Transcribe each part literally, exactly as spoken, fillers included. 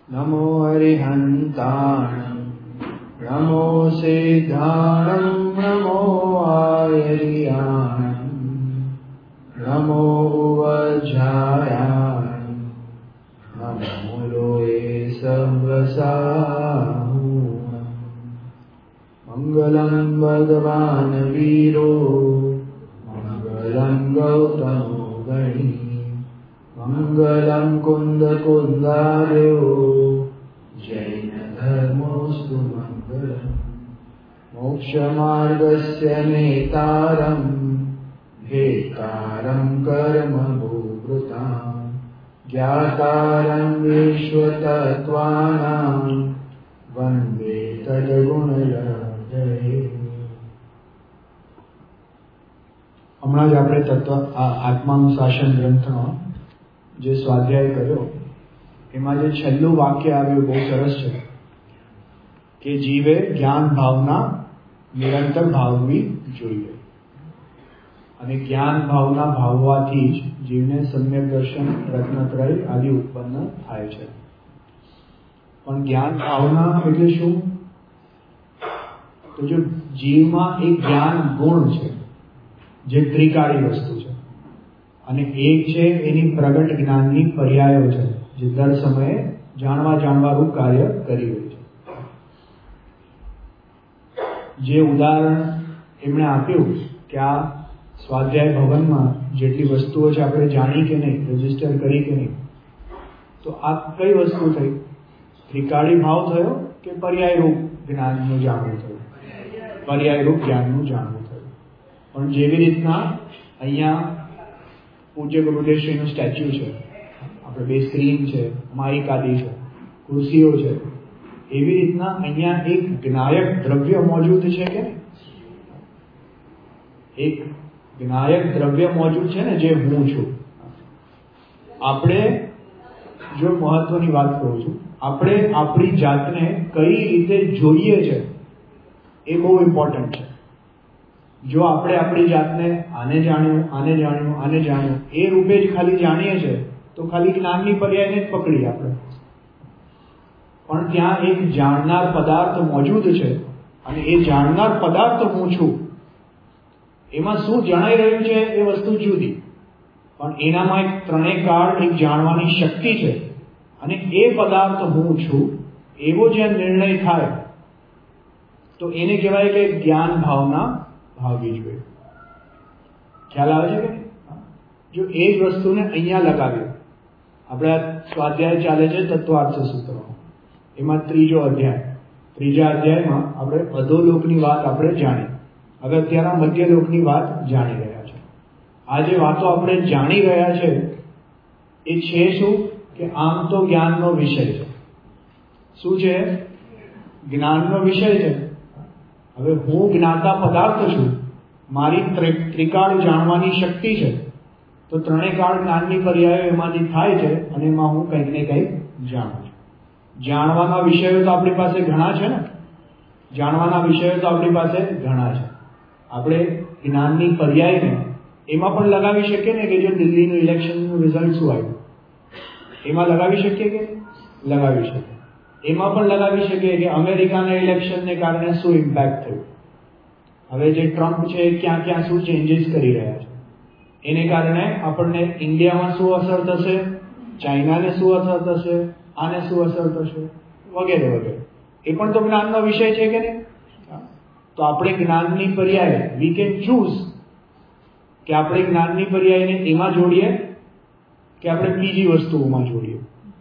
नमो हरिहन्ताणं नमो सिद्धाणं नमो आयर्याणं नमो वज्रायाणं नमो लोये सर्वसाहूणं मङ्गलं भगवान् वीरो मङ्गलं गौतमो गणी मङ्गलं कुन्दकुन्दार्यो जैनधर्मोऽस्तु मङ्गलम् मोक्षमार्गस्य नेतारं भेतारं कर्मभूभृतां ज्ञातारं विश्वतत्त्वानां वन्दे तद्गुणलहरे। હમણાં જ આપણે તત્વ આત્માનુશાસન ગ્રંથમાં જે સ્વાધ્યાય કર્યો એમાં જે છેલ્લું વાક્ય આવ્યું બહુ સરસ છે કે જીવે જ્ઞાન ભાવના નિરંતર ભાવવી જોઈએ અને જ્ઞાન ભાવના ભાવવાથી જ જીવને સમ્યક દર્શન રત્નત્રય આદિ ઉત્પન્ન થાય છે. પણ જ્ઞાન ભાવના એટલે શું? તો જો જીવમાં એક જ્ઞાન ગુણ છે જે ત્રિકાળી વસ્તુ છે અને એક છે એની પ્રગટ જ્ઞાનની પર્યાયો છે જે દર સમયે જાણવા જાણવાનું કાર્ય કરી રહી છે. જે ઉદાહરણ એમણે આપ્યું કે આ સ્વાધ્યાય ભવનમાં જેટલી વસ્તુઓ છે આપણે જાણી કે નહીં, રજીસ્ટર કરી કે નહીં, તો આ કઈ વસ્તુ થઈ? ત્રિકાળી ભાવ થયો કે પર્યાય રૂપ જ્ઞાનનું જાણવું થયું? પર્યાય રૂપ જ્ઞાનનું જાણવું થયું. પણ જેવી રીતના અહીંયા પૂજ્ય ગુરુદેવશ્રીનું સ્ટેચ્યુ છે, આપણે બે સ્ક્રીન છે, માઇક આદિ છે, ખુરશીઓ છે, એવી રીતના અહીંયા એક જ્ઞાયક દ્રવ્ય મોજૂદ છે કે એક જ્ઞાયક દ્રવ્ય મોજૂદ છે ને જે હું છું. આપણે જો મહત્વની વાત કહું છું, આપણે આપણી જાતને કઈ રીતે જોઈએ છે એ બહુ ઇમ્પોર્ટન્ટ છે. જો આપણે આપણી જાતને આને જાણ્યું આને જાણ્યું આને જાણ્યું એ રૂપે જ ખાલી જાણીએ છીએ તો ખાલી જ્ઞાનની પર્યાયને જ પકડીએ આપણે. પણ ત્યાં એક જાણનાર પદાર્થ મોજૂદ છે અને એ જાણનાર પદાર્થ હું છું. એમાં શું જણાઈ રહ્યું છે એ વસ્તુ જુદી, પણ એનામાં એક ત્રણેય કાળ એક જાણવાની શક્તિ છે અને એ પદાર્થ હું છું એવો જે નિર્ણય થાય તો એને કહેવાય કે જ્ઞાન ભાવના ભાવવી જોઈએ. ખ્યાલ આવે છે કે જો એ જ વસ્તુને અહીંયા લગાવ્યો, આપણે આ સ્વાધ્યાય ચાલે છે તત્વાર્થ સૂત્રમાં, એમાં ત્રીજો અધ્યાય, ત્રીજા અધ્યાયમાં આપણે અધોલોકની વાત આપણે જાણી, હવે અત્યારના મધ્યલોકની વાત જાણી રહ્યા છે. આ જે વાતો આપણે જાણી રહ્યા છે એ છે શું કે આમ તો જ્ઞાનનો વિષય છે. શું છે? જ્ઞાનનો વિષય છે. હવે હું જ્ઞાતા પદાર્થ છું, મારી ત્રિકાળ જાણવાની શક્તિ છે, તો ત્રણેય કાળ જ્ઞાનની પર્યાયો એમાંથી થાય છે અને એમાં હું કંઈક ને કંઈક જાણું છું. જાણવાના વિષયો તો આપણી પાસે ઘણા છે ને, જાણવાના વિષયો તો આપણી પાસે ઘણા છે. આપણે જ્ઞાનની પર્યાયને એમાં પણ લગાવી શકીએ ને કે જો દિલ્હીનું ઇલેક્શનનું રિઝલ્ટ શું આવ્યું એમાં લગાવી શકીએ કે લગાવી શકીએ. એમાં પણ લગાવી શકીએ કે અમેરિકાના ઇલેક્શનને કારણે શું ઇમ્પેક્ટ થયું, હવે જે ટ્રમ્પ છે ક્યાં ક્યાં શું ચેન્જીસ કરી રહ્યા છે, એને કારણે આપણને ઇન્ડિયામાં શું અસર થશે, ચાઇનાને શું અસર થશે, આને શું અસર થશે, વગેરે વગેરે. એ પણ તો જ્ઞાનનો વિષય છે કે નહીં? તો આપણે જ્ઞાનની પર્યાય વી કેન ચૂઝ કે આપણે જ્ઞાનની પર્યાયને એમાં જોડીએ કે આપણે બીજી વસ્તુઓમાં જોડીએ.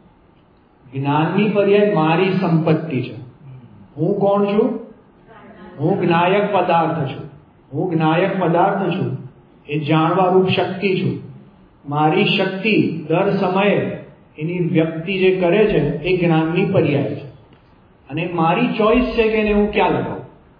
જ્ઞાનની પર્યાય મારી સંપત્તિ છે. હું કોણ છું? હું જ્ઞાયક પદાર્થ છું. હું જ્ઞાયક પદાર્થ છું, એ જાણવા રૂપ શક્તિ છું. મારી શક્તિ દર સમયે એની વ્યક્તિ જે કરે છે એ જ્ઞાનની પર્યાય છે અને મારી ચોઈસ છે કે એને હું ક્યાં લગાવું,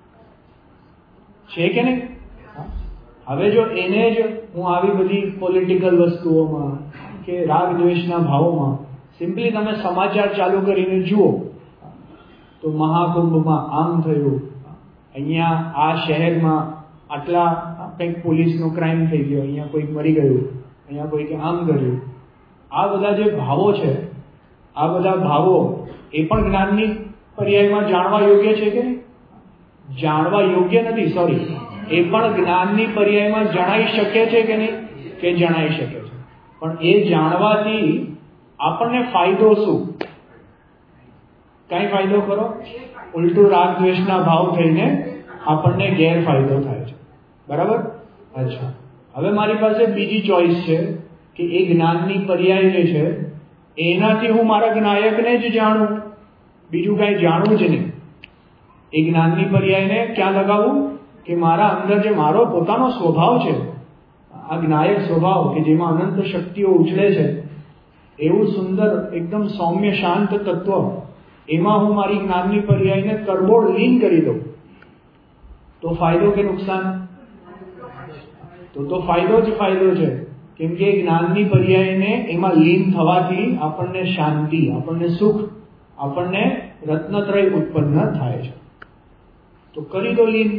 છે કે નહીં? હવે જો એને જ હું આવી બધી પોલિટિકલ વસ્તુઓમાં કે રાગ દ્વેષના ભાવોમાં સિમ્પલી તમે સમાચાર ચાલુ કરીને જુઓ તો મહાકુંભમાં આમ થયું, અહીંયા આ શહેરમાં આટલા કંઈક પોલીસનો ક્રાઇમ થઈ ગયો, અહીંયા કોઈક મરી ગયું, અહીંયા કોઈકે આમ કર્યું. આ બધા જે ભાવો છે આ બધા ભાવો એ પણ જ્ઞાનની પર્યાયમાં જાણવા યોગ્ય છે કે જાણવા યોગ્ય નથી, સોરી, એ પણ જ્ઞાનની પર્યાયમાં જણાઈ શકે છે કે નહીં? કે જણાઈ શકે છે. પણ એ જાણવાથી આપણને ફાયદો શું? કઈ ફાયદો ખરો? ઉલટું રાગ દ્વેષના ભાવ થઈને આપણને ગેરફાયદો થાય છે. બરાબર? અચ્છા, હવે મારી પાસે બીજી ચોઈસ છે કે એ જ્ઞાનની પર્યાય જે છે એનાથી હું મારા જ્ઞાયકને જ જાણું, બીજું કઈ જાણવું જ નહીં. એ જ્ઞાનની પર્યાયને ક્યાં લગાવવું? કે મારા અંદર જે મારો પોતાનો સ્વભાવ છે, આ જ્ઞાયક સ્વભાવ કે જેમાં અનંત શક્તિઓ ઉછળે છે, એવું સુંદર એકદમ સૌમ્ય શાંત તત્વ, એમાં હું મારી જ્ઞાનની પર્યાયને તરબોળ લીન કરી દઉં તો ફાયદો કે નુકસાન? તો તો ફાયદો જ ફાયદો છે. કેમ કે જ્ઞાનની પર્યાયને એમાં લીન થવાથી આપણને શાંતિ, આપણને સુખ, આપણને રત્નત્રય ઉત્પન્ન થાય છે. તો કરી દો લીન.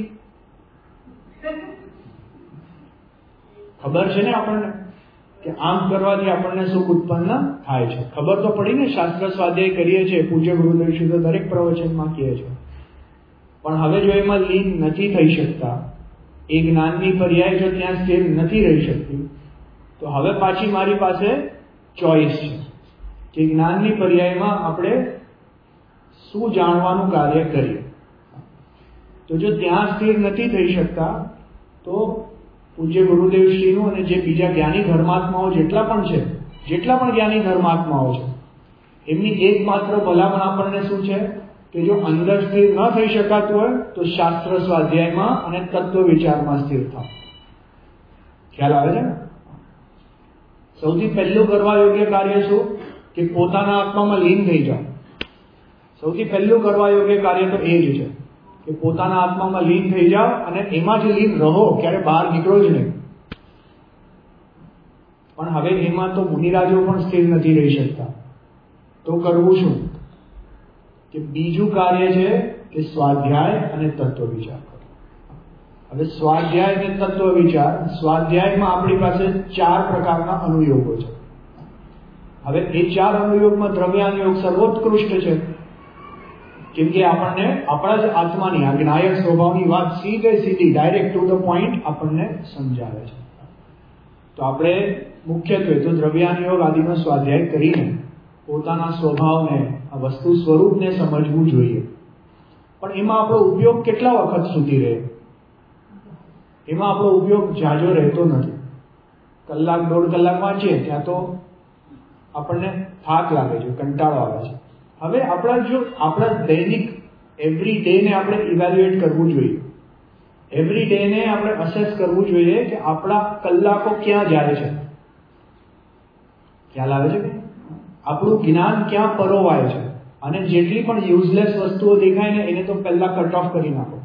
ખબર છે ને આપણને કે આમ કરવાથી આપણને સુખ ઉત્પન્ન થાય છે. ખબર તો પડી ને, શાસ્ત્ર સ્વાધ્યાય કરીએ છીએ, પૂજ્ય ગુરુદેવ શ્રી તો દરેક પ્રવચનમાં કહે છે. પણ હવે જો એમાં લીન નથી થઈ શકતા, એ જ્ઞાનની પર્યાય જો ત્યાં સ્થિર નથી રહી શકતી, તો હવે પાછી મારી પાસે ચોઈસ છે કે જ્ઞાનની પર્યાયમાં આપણે શું જાણવાનું કાર્ય કરીએ. તો જો ત્યાં સ્થિર નથી થઈ શકતા, તો પૂજ્ય ગુરુદેવશ્રીનું અને જે બીજા જ્ઞાની ધર્માત્માઓ જેટલા પણ છે, જેટલા પણ જ્ઞાની ધર્માત્માઓ છે, એમની એકમાત્ર ભલામણ આપણને શું છે કે જો અંદર સ્થિર ન થઈ શકાતું હોય તો શાસ્ત્ર સ્વાધ્યાયમાં અને તત્વ વિચારમાં સ્થિર થાવ. ખ્યાલ આવે છે ને? સૌથી પહેલું કરવા યોગ્ય કાર્ય શું? કે પોતાના આત્મામાં લીન થઈ જાઓ. સૌથી પહેલું કરવા યોગ્ય કાર્ય તો એ જ છે કે પોતાના આત્મામાં લીન થઈ જાઓ અને એમાં જ લીન રહો, ક્યારે બહાર નીકળો જ નહીં. પણ હવે એમાં તો મુનિરાજો પણ સ્થિર નથી રહી શકતા, તો કરવું શું? કે બીજું કાર્ય છે કે સ્વાધ્યાય અને તત્વ વિચાર કરો. હવે સ્વાધ્યાય અને તત્વ વિચાર, સ્વાધ્યાયમાં આપણી પાસે ચાર પ્રકારના અનુયોગો છે. હવે એ ચાર અનુયોગમાં દ્રવ્યાનુયોગ સર્વોત્કૃષ્ટ છે. કેમ કે આપણને આપણા જ આત્માની આ જ્ઞાયક સ્વભાવની વાત સીધે સીધી ડાયરેક્ટ ટુ ધ પોઈન્ટ આપણને સમજાવે છે. તો આપણે મુખ્યત્વે તો દ્રવ્યાનુયોગ આદિનો સ્વાધ્યાય કરીને પોતાના સ્વભાવને, આ વસ્તુ સ્વરૂપને સમજવું જોઈએ. પણ એમાં આપણો ઉપયોગ કેટલા વખત સુધી રહે? એમાં આપણો ઉપયોગ જાજો રહેતો નથી. કલાક દોઢ કલાક વાંચીએ ત્યાં તો આપણને થાક લાગે છે, કંટાળો આવે છે. હવે આપણા જો આપણા દૈનિક એવરી ડે ને આપણે ઇવેલ્યુએટ કરવું જોઈએ, એવરી ડે ને આપણે અસેસ કરવું જોઈએ કે આપણા કલાકો ક્યાં જાય છે. ખ્યાલ આવે છે કે આપણું જ્ઞાન ક્યાં પરોવાય છે, અને જેટલી પણ યુઝલેસ વસ્તુઓ દેખાય ને એને તો પહેલા કટ ઓફ કરી નાખો.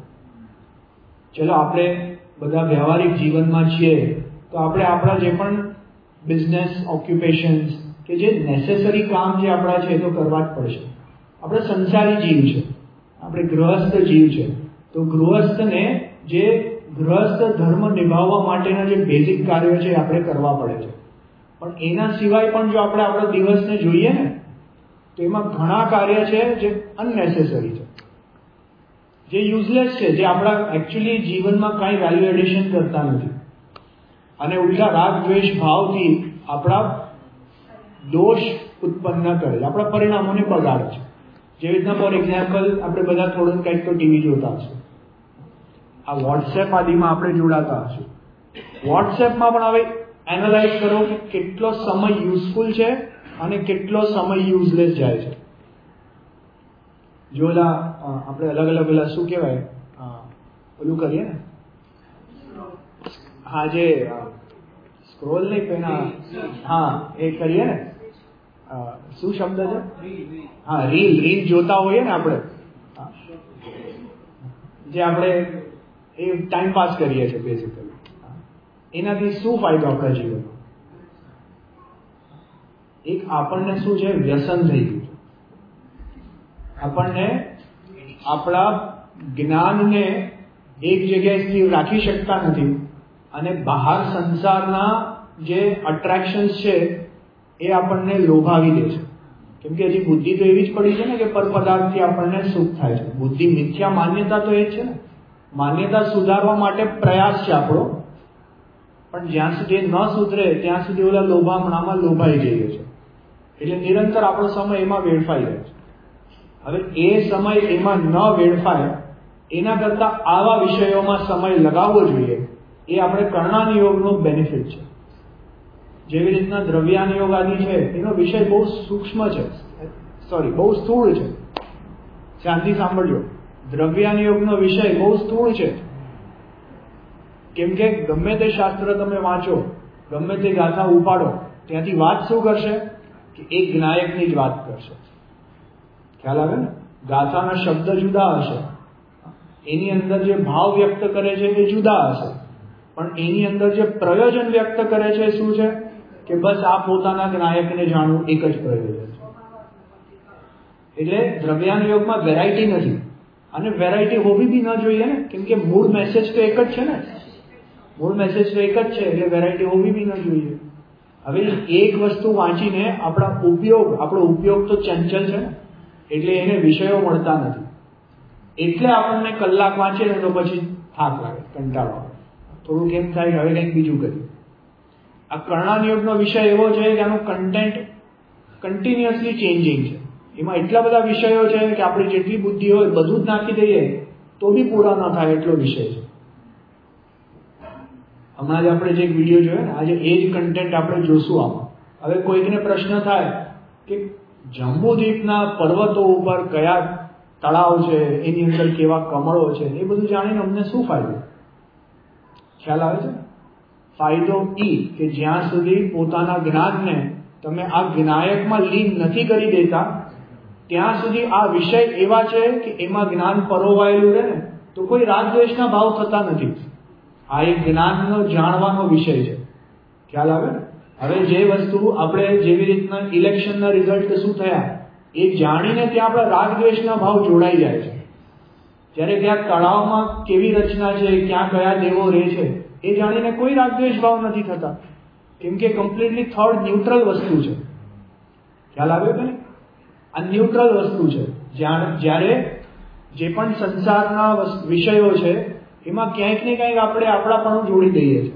ચલો આપણે બધા વ્યવહારિક જીવનમાં છીએ તો આપણે આપણા જે પણ બિઝનેસ ઓક્યુપેશન્સ કે જે નેસેસરી કામ જે આપણા છે તો કરવા જ પડશે. આપણે સંસારી જીવ છે, આપણે ગૃહસ્થ જીવ છે, તો ગૃહસ્થને જે ગૃહસ્થ ધર્મ નિભાવવા માટેના જે બેઝિક કાર્યો છે આપણે કરવા પડે છે. પણ એના સિવાય પણ જો આપણે આપણા દિવસને જોઈએ ને તો એમાં ઘણા કાર્ય છે જે અનનેસેસરી છે, જે યુઝલેસ છે, જે આપણા એકચ્યુઅલી જીવનમાં કાંઈ વેલ્યુ એડિશન કરતા નથી, અને ઉલટા રાગ દ્વેષ ભાવથી આપણા દોષ ઉત્પન્ન કરે છે, આપણા પરિણામોને બગાડે છે. જેવી રીતના ફોર એક્ઝામ્પલ આપણે બધા થોડું કંઈક તો ટીવી જોતા હશું, આ વોટ્સએપ આદિમાં આપણે જોડાતા હશું. વોટ્સએપમાં પણ હવે એનાલાઇઝ કરો કે કેટલો સમય યુઝફુલ છે અને કેટલો સમય યુઝલેસ જાય છે. જો ઓલા આપણે અલગ અલગ પેલા શું કહેવાય પેલું કરીએ ને, હા જે સ્ક્રોલ નહીં પેલા, હા એ કરીએ ને, શું શબ્દ છે? હા રીલ રીલ જોતા હોઈએ ને આપણે, જે આપણે એ ટાઈમ પાસ કરીએ છીએ બેઝિકલી. એનાથી શું ફાયદો આપણા જીવનમાં? એક આપણને શું છે, વ્યસન થઈ ગયું છે. આપણને આપણા જ્ઞાનને એક જગ્યાએ સ્થિર રાખી શકતા નથી, અને બહાર સંસારના જે અટ્રેક્શન્સ છે એ આપણને લોભાવી દે છે. કેમ કે હજી બુદ્ધિ તો એવી જ પડી છે ને કે પર પદાર્થથી આપણને સુખ થાય છે. બુદ્ધિ મિથ્યા માન્યતા તો એ જ છે ને. માન્યતા સુધારવા માટે પ્રયાસ છે આપણો, પણ જ્યાં સુધી ન સુધરે ત્યાં સુધી ઓલા લોભામણામાં લોભાઈ જઈએ છે. એટલે નિરંતર આપણો સમય એમાં વેડફાઈ જાય છે. હવે એ સમય એમાં ન વેડફાય એના કરતા આવા વિષયોમાં સમય લગાવવો જોઈએ. એ આપણે કર્ણાન યોગનો બેનિફિટ છે. જેવી રીતના દ્રવ્યાન યોગ આદિ છે એનો વિષય બહુ સૂક્ષ્મ છે, સોરી બહુ સ્થૂળ છે. શાંતિ સાંભળજો, દ્રવ્યાન યોગનો વિષય બહુ સ્થૂળ છે. કેમ કે ગમે તે શાસ્ત્ર તમે વાંચો, ગમે તે ગાથા ઉપાડો, ત્યાંથી વાત શું કરશે કે એક જ્ઞાયકની જ વાત કરશે. ખ્યાલ આવે ને? ગાથાના શબ્દ જુદા હશે, એની અંદર જે ભાવ વ્યક્ત કરે છે એ જુદા હશે, પણ એની અંદર જે પ્રયોજન વ્યક્ત કરે છે શું છે કે બસ આ પોતાના જ્ઞાયકને જાણવું, એક જ પ્રયોજન છે. એટલે દ્રવ્યાન યોગમાં વેરાયટી નથી, અને વેરાયટી હોવી બી ન જોઈએ ને, કેમ કે મૂળ મેસેજ તો એક જ છે ને. મૂળ મેસેજ તો એક જ છે, એટલે વેરાયટી હોવી બી ન જોઈએ. હવે એક વસ્તુ વાંચીને આપણા ઉપયોગ આપણો ઉપયોગ તો ચંચલ છે ને, એટલે એને વિષયો મળતા નથી. એટલે આપણને કલાક વાંચે ને તો પછી થાક લાગે, કંટાળો આવે, થોડું કેમ થાય હવે કંઈક બીજું કરીએ. આ કર્ણાન યોગનો વિષય એવો છે કે આનું કન્ટેન્ટ કન્ટિન્યુઅસલી ચેન્જિંગ છે. એમાં એટલા બધા વિષયો છે કે આપણી જેટલી બુદ્ધિ હોય બધું જ નાખી દઈએ તો બી પૂરા ન થાય એટલો વિષય છે. હમણાં જ આપણે જે વિડીયો જોયો ને, આજે એ જ કન્ટેન્ટ આપણે જોશું આમાં. હવે કોઈકને પ્રશ્ન થાય કે જંબુદ્વીપના પર્વતો ઉપર કયા તળાવ છે, એની અંદર કેવા કમળો છે, એ બધું જાણીને અમને શું ફાયદો? ખ્યાલ આવે છે? ફાયદો ઈ કે જ્યાં સુધી પોતાના જ્ઞાનને તમે આ જ્ઞાયકમાં લીન નથી કરી દેતા ત્યાં સુધી આ વિષય એવા છે કે એમાં જ્ઞાન પરોવાયેલું રહે ને તો કોઈ રાગદ્વેષના ભાવ થતા નથી. આ એક જ્ઞાનનો જાણવાનો વિષય છે. ખ્યાલ આવે ને? હવે જે વસ્તુ આપણે જેવી રીતના ઇલેક્શનના રિઝલ્ટ શું થયા એ જાણીને ત્યાં આપણા રાગદ્વેષના ભાવ જોડાઈ જાય છે. જ્યારે ત્યાં તળાવમાં કેવી રચના છે, ક્યાં કયા દેવો રહે છે એ જાણીને કોઈ રાગદ્વેષ ભાવ નથી થતા, કેમ કે કમ્પ્લીટલી થર્ડ ન્યુટ્રલ વસ્તુ છે. ખ્યાલ આવ્યો કે નહીં? આ ન્યુટ્રલ વસ્તુ છે. જ્યારે જે પણ સંસારના વિષયો છે એમાં ક્યાંક ને ક્યાંક આપણે આપણાપણું જોડી દઈએ છીએ.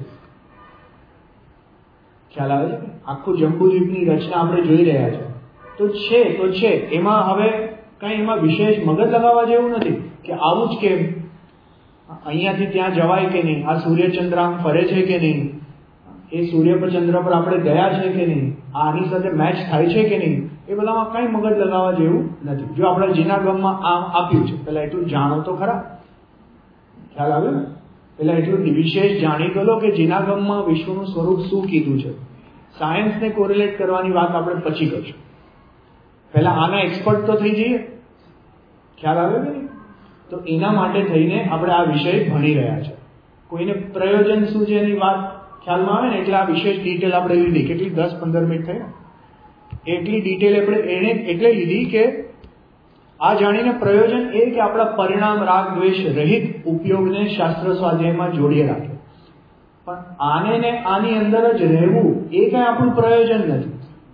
ખ્યાલ આવે છે? આખું જંબુદ્વીપની રચના આપણે જોઈ રહ્યા છે તો છે તો છે એમાં હવે કઈ એમાં વિશેષ મગજ લગાવવા જેવું નથી કે આવું જ કેમ, અહીંયાથી ત્યાં જવાય કે નહીં, આ સૂર્યચંદ્ર આમ ફરે છે કે નહીં, એ સૂર્ય પર ચંદ્ર પર આપણે ગયા છે કે નહીં, આની સાથે મેચ થાય છે કે નહીં, એ બધામાં કઈ મગજ લગાવવા જેવું નથી. જો આપણે જીના ગમમાં આમ આપ્યું છે, પેલા એટલું જાણો તો ખરા. ખ્યાલ આવ્યો ને? પેલા એટલું વિશેષ જાણી ગયો કે જીના ગમમાં વિશ્વનું સ્વરૂપ શું કીધું છે. સાયન્સને કોરિલેટ કરવાની વાત આપણે પછી કરશું. પહેલા આના એક્સપર્ટ તો થઈ જઈએ. ખ્યાલ આવ્યો કે નહીં? તો એના માટે થઈને આપણે આ વિષય ભણી રહ્યા છે. કોઈને પ્રયોજન શું છે એની વાત ખ્યાલમાં આવે ને એટલે આ વિશેષ ડિટેલ આપણે લીધી. કેટલી દસ પંદર મિનિટ થઈ ને, એટલી ડિટેલ આપણે એને એટલે લીધી કે આ જાણીને પ્રયોજન એ કે આપણા પરિણામ રાગ દ્વેષ રહિત ઉપયોગને શાસ્ત્ર સ્વાધ્યાયમાં જોડીએ રાખે. પણ આને ને આની અંદર જ રહેવું એ કઈ આપણું પ્રયોજન નથી.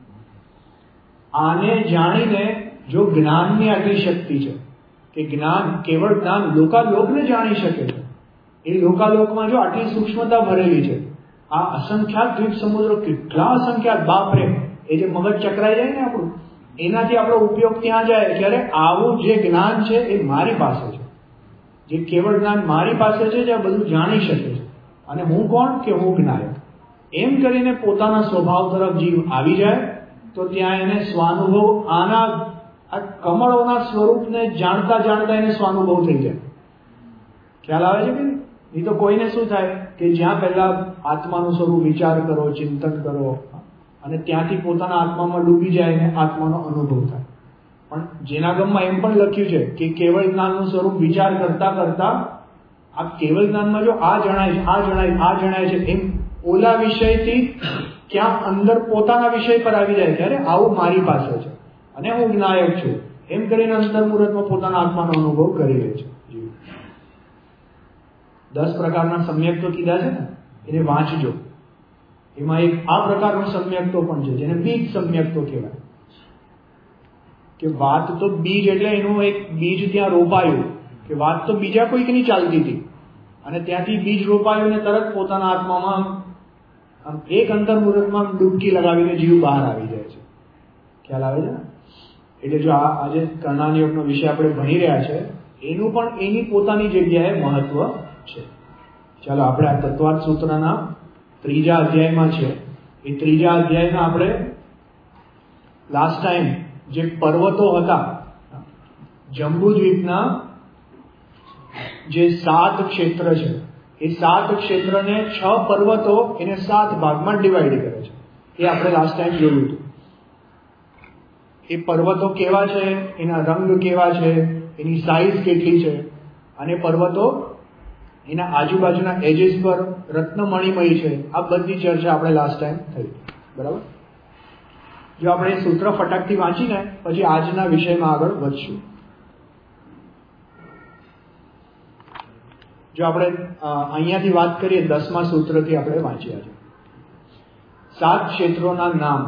આને જાણીને જો જ્ઞાનની આટલી શક્તિ છે કે જ્ઞાન કેવળ જ્ઞાન લોકાલોકને જાણી શકે છે, એ લોકાલોકમાં જો આટલી સૂક્ષ્મતા ભરેલી છે, આ અસંખ્યાત દ્વીપ સમુદ્રો કેટલા અસંખ્યાત, બાપરે, એ જે મગજ ચકરાઈ જાય ને આપણું, એનાથી આપણો ઉપયોગ ત્યાં જાય. ત્યારે આવું જે જ્ઞાન છે એ મારી પાસે છે, જે કેવળ જ્ઞાન મારી પાસે છે, જે આ બધું જાણી શકે છે. અને હું કોણ કે હું જ્ઞાયક. એમ કરીને પોતાના સ્વભાવ તરફ જીવ આવી જાય તો ત્યાં એને સ્વાનુભવ, આના આ કમળોના સ્વરૂપને જાણતા જાણતા એને સ્વાનુભવ થઈ જાય. ખ્યાલ આવે છે કે નહીં? નહીં તો કોઈને શું થાય કે જ્યાં પહેલા આત્માનું સ્વરૂપ વિચાર કરો, ચિંતન કરો અને ત્યાંથી પોતાના આત્મામાં ડૂબી જાય ને આત્માનો અનુભવ થાય. પણ જેના ગમમાં એમ પણ લખ્યું છે કે કેવળ જ્ઞાનનું સ્વરૂપ વિચાર કરતા કરતા આ કેવળ જ્ઞાનમાં જો આ જણાય આ જણાય આ જણાય છે એમ ઓલા વિષયથી ક્યાં અંદર પોતાના વિષય પર આવી જાય ત્યારે આવું મારી પાસે છે અને હું જ્ઞાયક છું એમ કરીને અંતર મુહૂર્તમાં પોતાના આત્માનો અનુભવ કરી લે છે. દસ પ્રકારના સમ્યક્તો કીધા છે ને, એને વાંચજો. એમાં એક આ પ્રકારનો સમ્યક્તો પણ છે જેને બીજ સમ્યક્તો કહેવાય. કે વાત તો બીજ એટલે એનું એક બીજ ત્યાં રોપાયું, કે વાત તો બીજા કોઈકની ચાલતી હતી અને ત્યાંથી બીજ રોપાયું ને તરત પોતાના આત્મામાં આમ એક અંતર્મુહૂર્તમાં ડૂબકી લગાવીને જીવ બહાર આવી જાય છે. ખ્યાલ આવે છે? એટલે જો આ આજે કર્ણાની યોગનો વિષય આપણે ભણી રહ્યા છે, એનું પણ એની પોતાની જગ્યાએ મહત્વ છે. ચાલો આપણે આ તત્વાર્થ સૂત્રના ત્રીજા અધ્યાયમાં છે. એ ત્રીજા અધ્યાયમાં આપણે લાસ્ટ ટાઈમ જે પર્વતો હતા, જંબુદ્વીપના જે સાત ક્ષેત્ર છે, એ સાત ક્ષેત્રને છ પર્વતો એને સાત ભાગમાં ડિવાઈડ કરે છે. એ આપણે લાસ્ટ ટાઈમ જોયું હતું. એ પર્વતો કેવા છે, એના રંગ કેવા છે, એની સાઈઝ કેટલી છે, અને પર્વતો એના આજુબાજુના એજીસ પર રત્નમણીમય છે. આ બધી ચર્ચા આપણે લાસ્ટ ટાઈમ થઈ. બરાબર? જો આપણે સૂત્ર ફટાકથી વાંચીને પછી આજના વિષયમાં આગળ વધશું. જો આપણે અહીંયાથી વાત કરીએ, દસમા સૂત્રથી આપણે વાંચ્યા છે. સાત ક્ષેત્રોના નામ.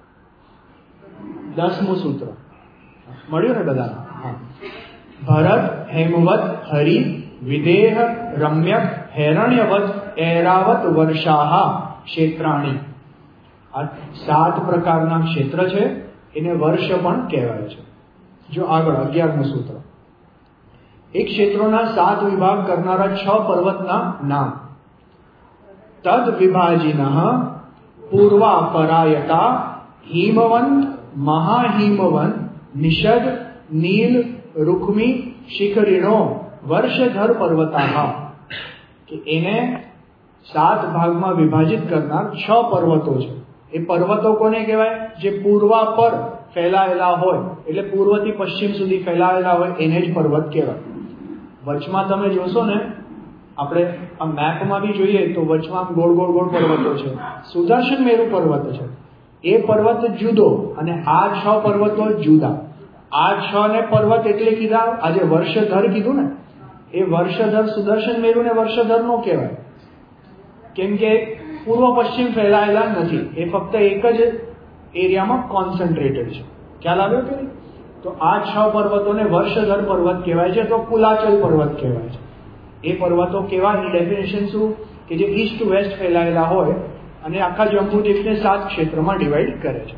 દસમું સૂત્ર મળ્યું ને બધાને? હા. ભરત, હેમવત, હરિ, વિદેહ, રમ્યક, હેરણ્યવત, એરાવત, વર્ષાહા ક્ષેત્રાણી. આ સાત પ્રકારના ક્ષેત્ર છે, એને વર્ષ પણ કહેવાય છે. જો આગળ અગિયારમું સૂત્ર. એક ક્ષેત્રોના સાત વિભાગ કરનારા છ પર્વતના નામ. તદ વિભાજીન પૂર્વા પરાયતા હિમવંત, મહાહિમવંત, નિષદ, નીલ, રૂક્મી, શિખરીણો, વર્ષધર પર્વતા. કે એને સાત ભાગમાં વિભાજિત કરનાર છ પર્વતો છે. એ પર્વતો કોને કહેવાય? જે પૂર્વા પર ફેલાયેલા હોય, એટલે પૂર્વથી પશ્ચિમ સુધી ફેલાયેલા હોય એને જ પર્વત કહેવાય. વચમાં તમે જોશો ને, આપણે આ મેપમાં બી જોઈએ તો વચમાં ગોળ ગોળ ગોળ પર્વતો છે. સુદર્શન મેરુ પર્વત છે, એ પર્વત જુદો અને આ છ પર્વતો જુદા. આ છ ને પર્વત એટલે કીધા, આજે વર્ષધર કીધું ને, એ વર્ષધર સુદર્શન મેરુ ને વર્ષધર નો કહેવાય, કેમ કે પૂર્વ પશ્ચિમ ફેલાયેલા નથી. એ ફક્ત એક જ એરિયામાં કોન્સન્ટ્રેટેડ છે. ખ્યાલ આવ્યો કે નહીં? તો આ છ પર્વતોને વર્ષધર પર્વત કહેવાય છે, તો કુલાચલ પર્વત કહેવાય છે. એ પર્વતો કેવા? એની ડેફિનેશન શું? કે જે ઈસ્ટ વેસ્ટ ફેલાયેલા હોય અને આખા જંબુદ્વીપને સાત ક્ષેત્રમાં ડિવાઈડ કરે છે.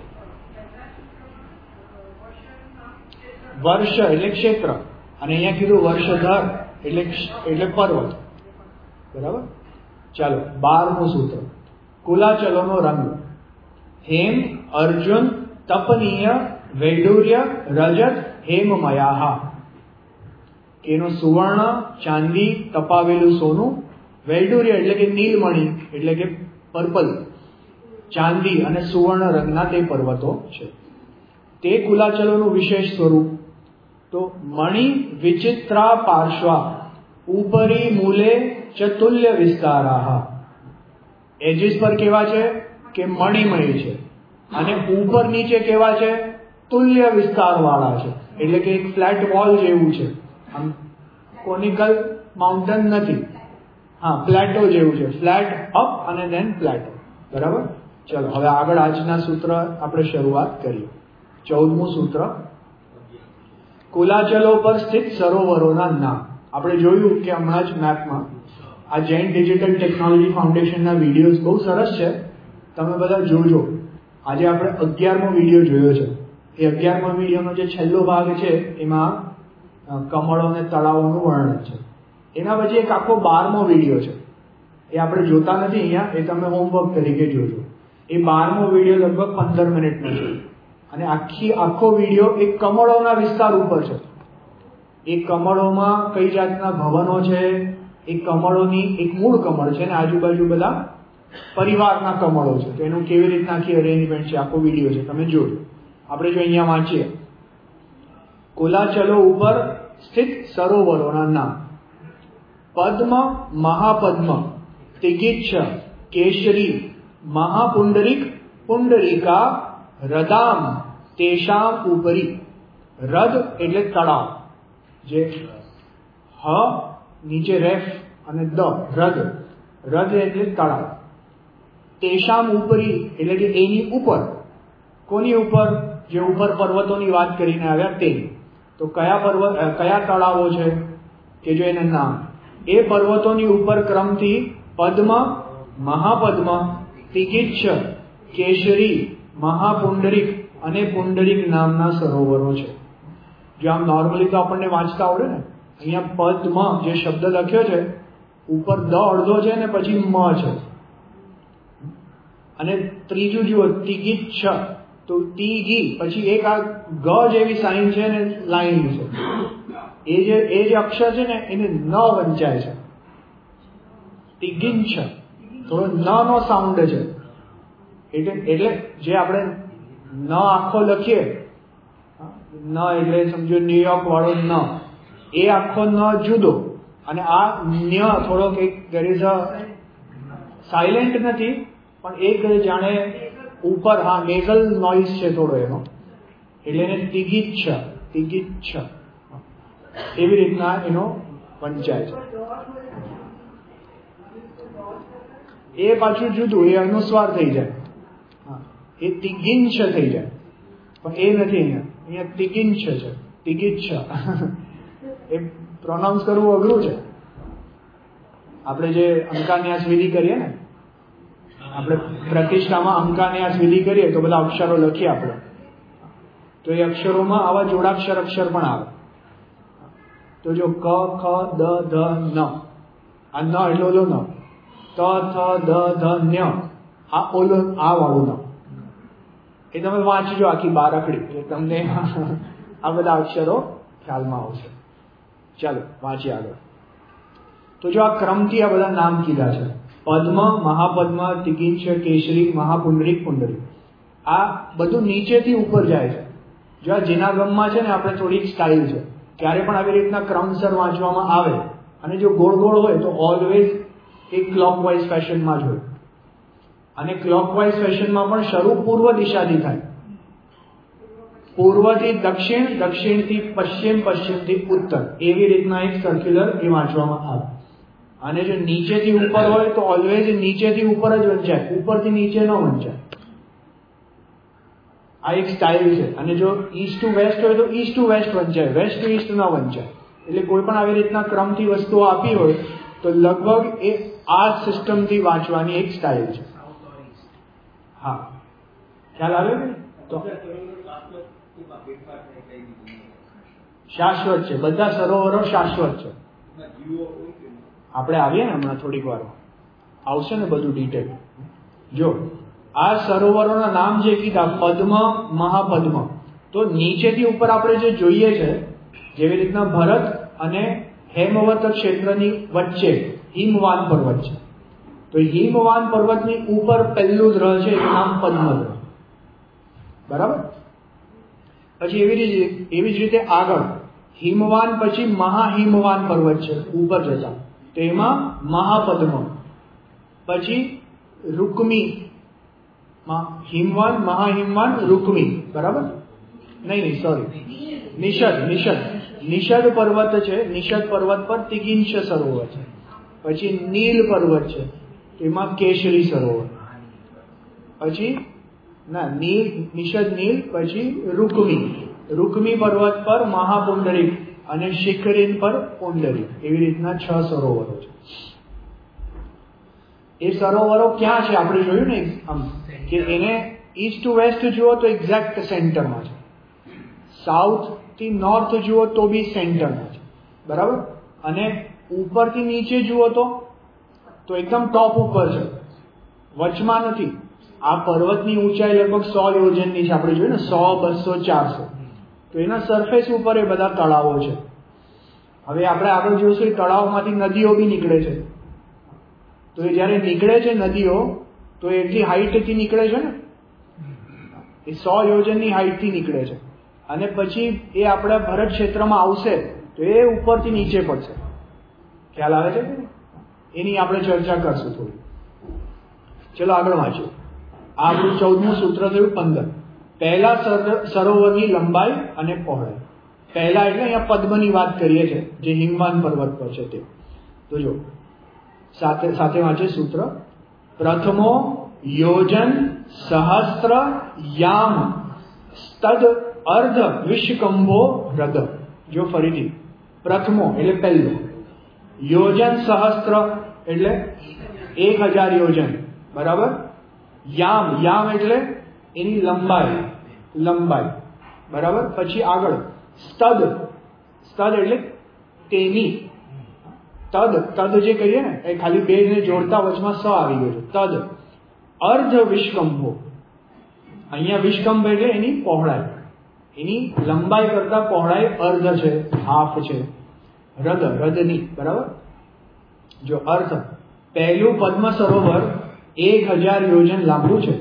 વર્ષ એટલે ક્ષેત્ર, અને અહીંયા કીધું વર્ષધર એટલે એટલે પર્વત. બરાબર? ચાલો બારમું સૂત્ર. કુલાચલોનો રંગ. હેમ, અર્જુન, તપનીય, વૈડૂર્ય, રજત, હેમમયાહા. એનો સુવર્ણ, ચાંદી, તપાવેલું સોનું, વૈડૂર્ય એટલે કે નીલમણી એટલે કે પર્પલ, ચાંદી અને સુવર્ણ રંગના તે પર્વતો છે. તે કુલાચલોનું વિશેષ સ્વરૂપ તો મણિ વિચિત્રા પાર્શ્વા ઉપરી મૂલે ચતુલ્ય વિસ્તારાહ. એજીસ પર કેવા છે? કે મણિમય છે, અને ઉપર નીચે કેવા છે? તુલ્ય વિસ્તાર વાળા છે. એટલે કે એક ફ્લેટ વોલ જેવું છે, આમ કોનિકલ માઉન્ટેન નથી, હા પ્લેટો જેવું છે. ફ્લેટ અપ અને ધેન પ્લેટો. બરાબર? ચલો હવે આગળ આજના સૂત્ર આપણે શરૂઆત કરીએ. ચૌદમું સૂત્ર. કુલાચલો પર સ્થિત સરોવરોના નામ. આપણે જોયું કે હમણાં જ મેપમાં આ જૈન ડિજિટલ ટેકનોલોજી ફાઉન્ડેશનના વિડીયોઝ બહુ સરસ છે, તમે બધા જોજો. આજે આપણે અગિયારમો વિડીયો જોયો છે. એ અગિયારમો વિડીયોનો જે છેલ્લો ભાગ છે એમાં કમળો અને તળાવોનું વર્ણન છે. એના પછી એક આખો બારમો વિડીયો છે, એ આપણે જોતા નથી અહીંયા, એ તમે હોમવર્ક તરીકે જોજો. એ બારમો વિડીયો લગભગ પંદર મિનિટનો છે, અને આખી આખો વિડીયો એક કમળોના વિસ્તાર ઉપર છે. એ કમળોમાં કઈ જાતના ભવનો છે, એ કમળોની એક મૂળ કમળ છે, ને આજુબાજુ બધા પરિવારના કમળો છે, તો એનું કેવી રીતના આખી અરેન્જમેન્ટ છે, આખો વિડીયો છે, તમે જોજો. આપણે જો અહીંયા વાંચીએ, કુલાચલો ઉપર સ્થિત સરોવરોના નામ. પદ્મ, મહાપદ્મ, તિગીચ્છ, કેશરી, મહાપુંડરીક, પુંડરીકા, રદામ, તેશામ ઉપરી. રદ એટલે તળાવ, જે હ નીચે રેફ અને દ, રદ. રદ એટલે તળાવ. તેશામ ઉપરી એટલે કે એની ઉપર. કોની ઉપર? જે ઉપર પર્વતોની વાત કરીને આવ્યા તે. તો કયા પર્વત કયા તળાવો છે કે જો એના નામ, એ પર્વતોની ઉપર ક્રમથી પદ્મ, મહાપદ્મ, તિગીચ્છ, કેશરી, મહાપુંડરીક અને પુંડરીક નામના સરોવરો છે. જો આમ નોર્મલી તો આપણને વાંચતા આવડે ને, અહીંયા પદ્મ જે શબ્દ લખ્યો છે ઉપર દ અડધો છે ને પછી મ છે, અને ત્રીજું જુઓ તિગીચ્છ, તો તીગી પછી એક આ ગ જેવી સાઈન છે ને લાઈન છે, એ જે એ જે અક્ષર છે ને એને ન વંચાય છે. તિગિંચ્છ થોડો ન નો સાઉન્ડ છે, એટલે એટલે જે આપણે ન આખો લખીએ, ન એટલે સમજો ન્યુયોર્ક વાળો ન, એ આખો ન જુદો, અને આ ન્ય થોડોક એક દેર ઇઝ અ સાયલેન્ટ નથી પણ એક જાણે ઉપર, હા નેઝલ નોઇઝ છે થોડો એનો, એટલે એને તિગીચ્છ તિગીચ્છ એવી રીતના એનો વંચાય છે. એ પાછું જુદું, એ અનુસ્વાર થઈ જાય, એ તિગિંચ્છ થઈ જાય, પણ એ નથી અહીંયા, અહીંયા તિગિંચ્છ છે, તિગિચ્છ. એ પ્રોનાઉન્સ કરવું અઘરું છે. આપણે જે અંકાન્યાસ વિધિ કરીએ ને, આપણે પ્રતિષ્ઠામાં અંકાન્યાસ વિધિ કરીએ તો બધા અક્ષરો લખીએ આપણે, તો એ અક્ષરોમાં આવા જોડાક્ષર અક્ષર પણ આવે. તો જો ક, ખ, દ, ધ, ન, આ ન એટલે ઓલો ન, ત, થ, દ, ધ, ન્ય, આ ઓલો આ વાળું ન, એ તમે વાંચજો આખી બાર અકડી, એટલે તમને આ બધા અક્ષરો ખ્યાલમાં આવશે. ચાલો વાંચીએ આગળ. તો જો આ ક્રમથી આ બધા નામ કીધા છે, પદ્મ, મહાપદ્મ, તિગીચ્છ, કેશરી, મહાપુંડરીક, પુંડરીક, આ બધું નીચેથી ઉપર જાય છે. જો આ જીનાગમમાં છે ને આપણે થોડીક સ્ટાઇલ છે, ક્યારે પણ આવી રીતના ક્રમસર વાંચવામાં આવે, અને જો ગોળ ગોળ હોય તો ઓલવેઝ એક ક્લોકવાઇઝ ફેશનમાં જ હોય, અને ક્લોકવાઇઝ ફેશનમાં પણ શરૂ પૂર્વ દિશાથી થાય, પૂર્વથી દક્ષિણ, દક્ષિણથી પશ્ચિમ, પશ્ચિમથી ઉત્તર, એવી રીતના એક સર્ક્યુલર એ વાંચવામાં આવે. અને જો નીચેથી ઉપર હોય તો ઓલવેઝ નીચેથી ઉપર જ વંચાય, ઉપરથી નીચે ન વંચાય. આ એક સ્ટાઇલ છે. અને જો ઈસ્ટ ટુ વેસ્ટ હોય તો ઈસ્ટ ટુ વેસ્ટ વંચાય, વેસ્ટ ટુ ઈસ્ટ ન વંચાય. એટલે કોઈ પણ આવી રીતના ક્રમથી વસ્તુઓ આપી હોય તો લગભગ એ આ સિસ્ટમથી વાંચવાની એક સ્ટાઇલ છે. હા, ખ્યાલ આવ્યો ને? તો શાશ્વત છે, બધા સરોવરો શાશ્વત છે. આપણે આવીએ ને હમણાં થોડીક વાર આવશે ને બધું ડિટેલ. જો આ સરોવરોના નામ જે કીધા પદ્મ, મહાપદ્મ, તો નીચેથી ઉપર આપણે જે જોઈએ છે, જેવી રીતના ભરત અને હેમવત ક્ષેત્રની વચ્ચે હિમવાન પર્વત છે, તો હિમવાન પર્વતની ઉપર પહેલું દ્રહ છે એનું નામ પદ્મદ્રહ, બરાબર. પછી એવી રીતે એવી જ રીતે આગળ હિમવાન પછી મહાહિમવાન પર્વત છે ઉપર જતા, તો એમાં મહાપદ્મ. પછી રૂકમી, હિમવાન, મહાહિમવાન, રૂકમી, બરાબર. નહીં નહીં સોરી નિષદ, નિષદ નિષદ પર્વત છે, નિષદ પર્વત પર તિગિંચ્છ સરોવર છે. પછી નીલ પર્વત છે, એમાં કેશરી સરોવર. પછી ના નીલ, નિષદ નીલ, પછી રૂકમી, રૂકમી પર્વત પર મહાપુંડરીક અને શિખરીન પર પુંડરીક, એવી રીતના છ સરોવરો છે. એ સરોવરો ક્યાં છે આપણે જોયું ને આમ, કે એને ઈસ્ટ ટુ વેસ્ટ જુઓ તો એક્ઝેક્ટ સેન્ટરમાં છે, સાઉથ થી નોર્થ જુઓ તો બી સેન્ટરમાં છે, બરાબર. અને ઉપરથી નીચે જુઓ તો તો એકદમ ટોપ ઉપર છે, વચમાં નથી. આ પર્વતની ઊંચાઈ લગભગ સો યોજનની છે, આપણે જોયું ને સો, બસો, ચારસો, તો એના સરફેસ ઉપર એ બધા તળાવો છે. હવે આપણે આગળ જોઈશું તળાવમાંથી નદીઓ બી નીકળે છે, તો એ જયારે નીકળે છે નદીઓ તો એટલી હાઈટથી નીકળે છે ને, એ સો યોજનની હાઈટથી નીકળે છે, અને પછી એ આપણા ભરત ક્ષેત્રમાં આવશે તો એ ઉપરથી નીચે પડશે. ખ્યાલ આવે છે? એની આપણે ચર્ચા કરશું થોડી. ચલો આગળ વાંચો. આ આપણું ચૌદમું સૂત્ર થયું પંદર. પહેલા સરોવરની લંબાઈ અને પહોળાઈ. પહેલા એટલે અહીંયા પદ્મની વાત કરીએ છીએ, જે હિમવાન પર્વત પર છે તે. તો જો સાથે સાથે વાંચે સૂત્ર. પ્રથમો યોજન સહસ્ત્ર યામ સ્તદ અર્ધ વિશ્વકંભો હૃદ. જો ફરીથી પ્રથમો એટલે પહેલો, યોજન સહસ્ત્ર એટલે એક હજાર યોજન, બરાબર. યામ, યામ એટલે એની લંબાઈ, લંબાઈ, બરાબર. પછી આગળ સ્તદ, સ્તદ એટલે તેની, તદ, તદ જે કહીએ ને એ ખાલી બે ને જોડતા વચમાં સ આવી ગયો છે. તદ અર્ધ વિશ્વકંભો, અહીંયા વિશ્વકંભ એટલે એની પહોળાઈ, એની લંબાઈ કરતા પહોળાઈ અર્ધ છે, હાફ છે. હૃદ, હૃદની, બરાબર. જો અર્થ, પહેલું પદ્મ સરોવર એક હજાર યોજન લાંબુ છે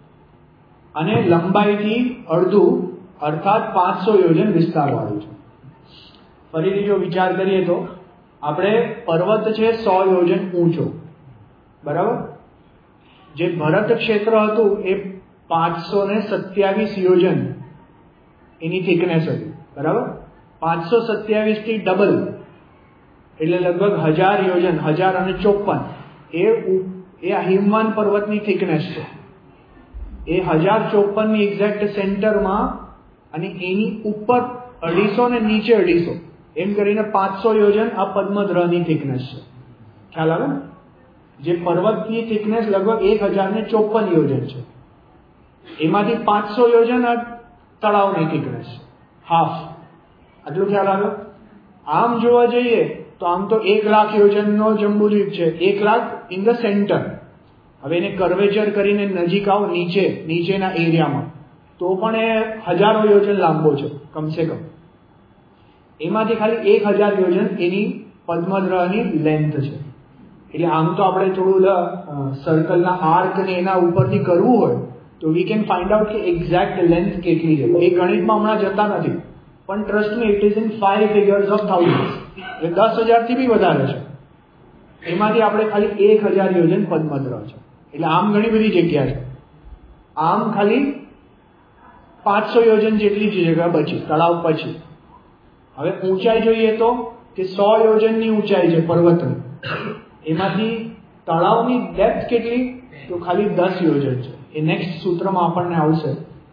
અને લંબાઈથી અડધું અર્થાત પાંચસો યોજન વિસ્તાર વાળું છે. ફરીથી જો વિચાર કરીએ તો આપણે પર્વત છે સો યોજન ઊંચો, બરાબર. જે ભરત ક્ષેત્ર હતું એ પાંચસો ને સત્યાવીસ યોજન એની થિકનેસ હતી, બરાબર. પાંચસો સત્યાવીસ થી ડબલ એટલે લગભગ હજાર યોજન, હજાર અને ચોપન એ એ હિમવાન પર્વતની થિકનેસ છે. એ હજાર ચોપન ની એક્ઝેક્ટ સેન્ટરમાં અને એની ઉપર અઢીસો ને નીચે અઢીસો એમ કરીને પાંચસો યોજન આ પદ્મદ્રની થિકનેસ છે. ખ્યાલ આવે ને? જે પર્વતની થિકનેસ લગભગ એક હજાર ને ચોપન યોજન છે, એમાંથી પાંચસો યોજન આ તળાવની થિકનેસ છે, હાફ. આટલું ખ્યાલ આવે? આમ જોવા જઈએ તો આમ તો એક લાખ યોજનનો જંબુદ્વીપ છે, એક લાખ ઇન ધ સેન્ટર. હવે એને કર્વેચર કરીને નજીક આવો નીચે, નીચેના એરિયામાં, તો પણ એ હજારો યોજન લાંબો છે કમસે કમ. એમાંથી ખાલી એક હજાર યોજન એની પદ્મદ્રની લેન્થ છે. એટલે આમ તો આપણે થોડું સર્કલના આર્ક ને એના ઉપરથી કરવું હોય તો વી કેન ફાઇન્ડ આઉટ કે એક્ઝેક્ટ લેન્થ કેટલી છે. એ ગણિતમાં હમણાં જતા નથી, પણ trust me, it is in five figures of thousand, એટલે દસ હજાર થી બી વધારે છે. એમાંથી આપણે ખાલી એક હજાર યોજન પદ્મદ્ર છે. એટલે આમ ઘણી બધી જગ્યા છે. આમ ખાલી પાંચસો યોજન જેટલી જ જગ્યા બચી તળાવ પછી. હવે ઊંચાઈ જોઈએ તો કે સો યોજનની ઊંચાઈ છે પર્વતની, એમાંથી તળાવની ડેપ્થ કેટલી? તો ખાલી દસ યોજન છે. એ નેક્સ્ટ સૂત્રમાં આપણને આવશે.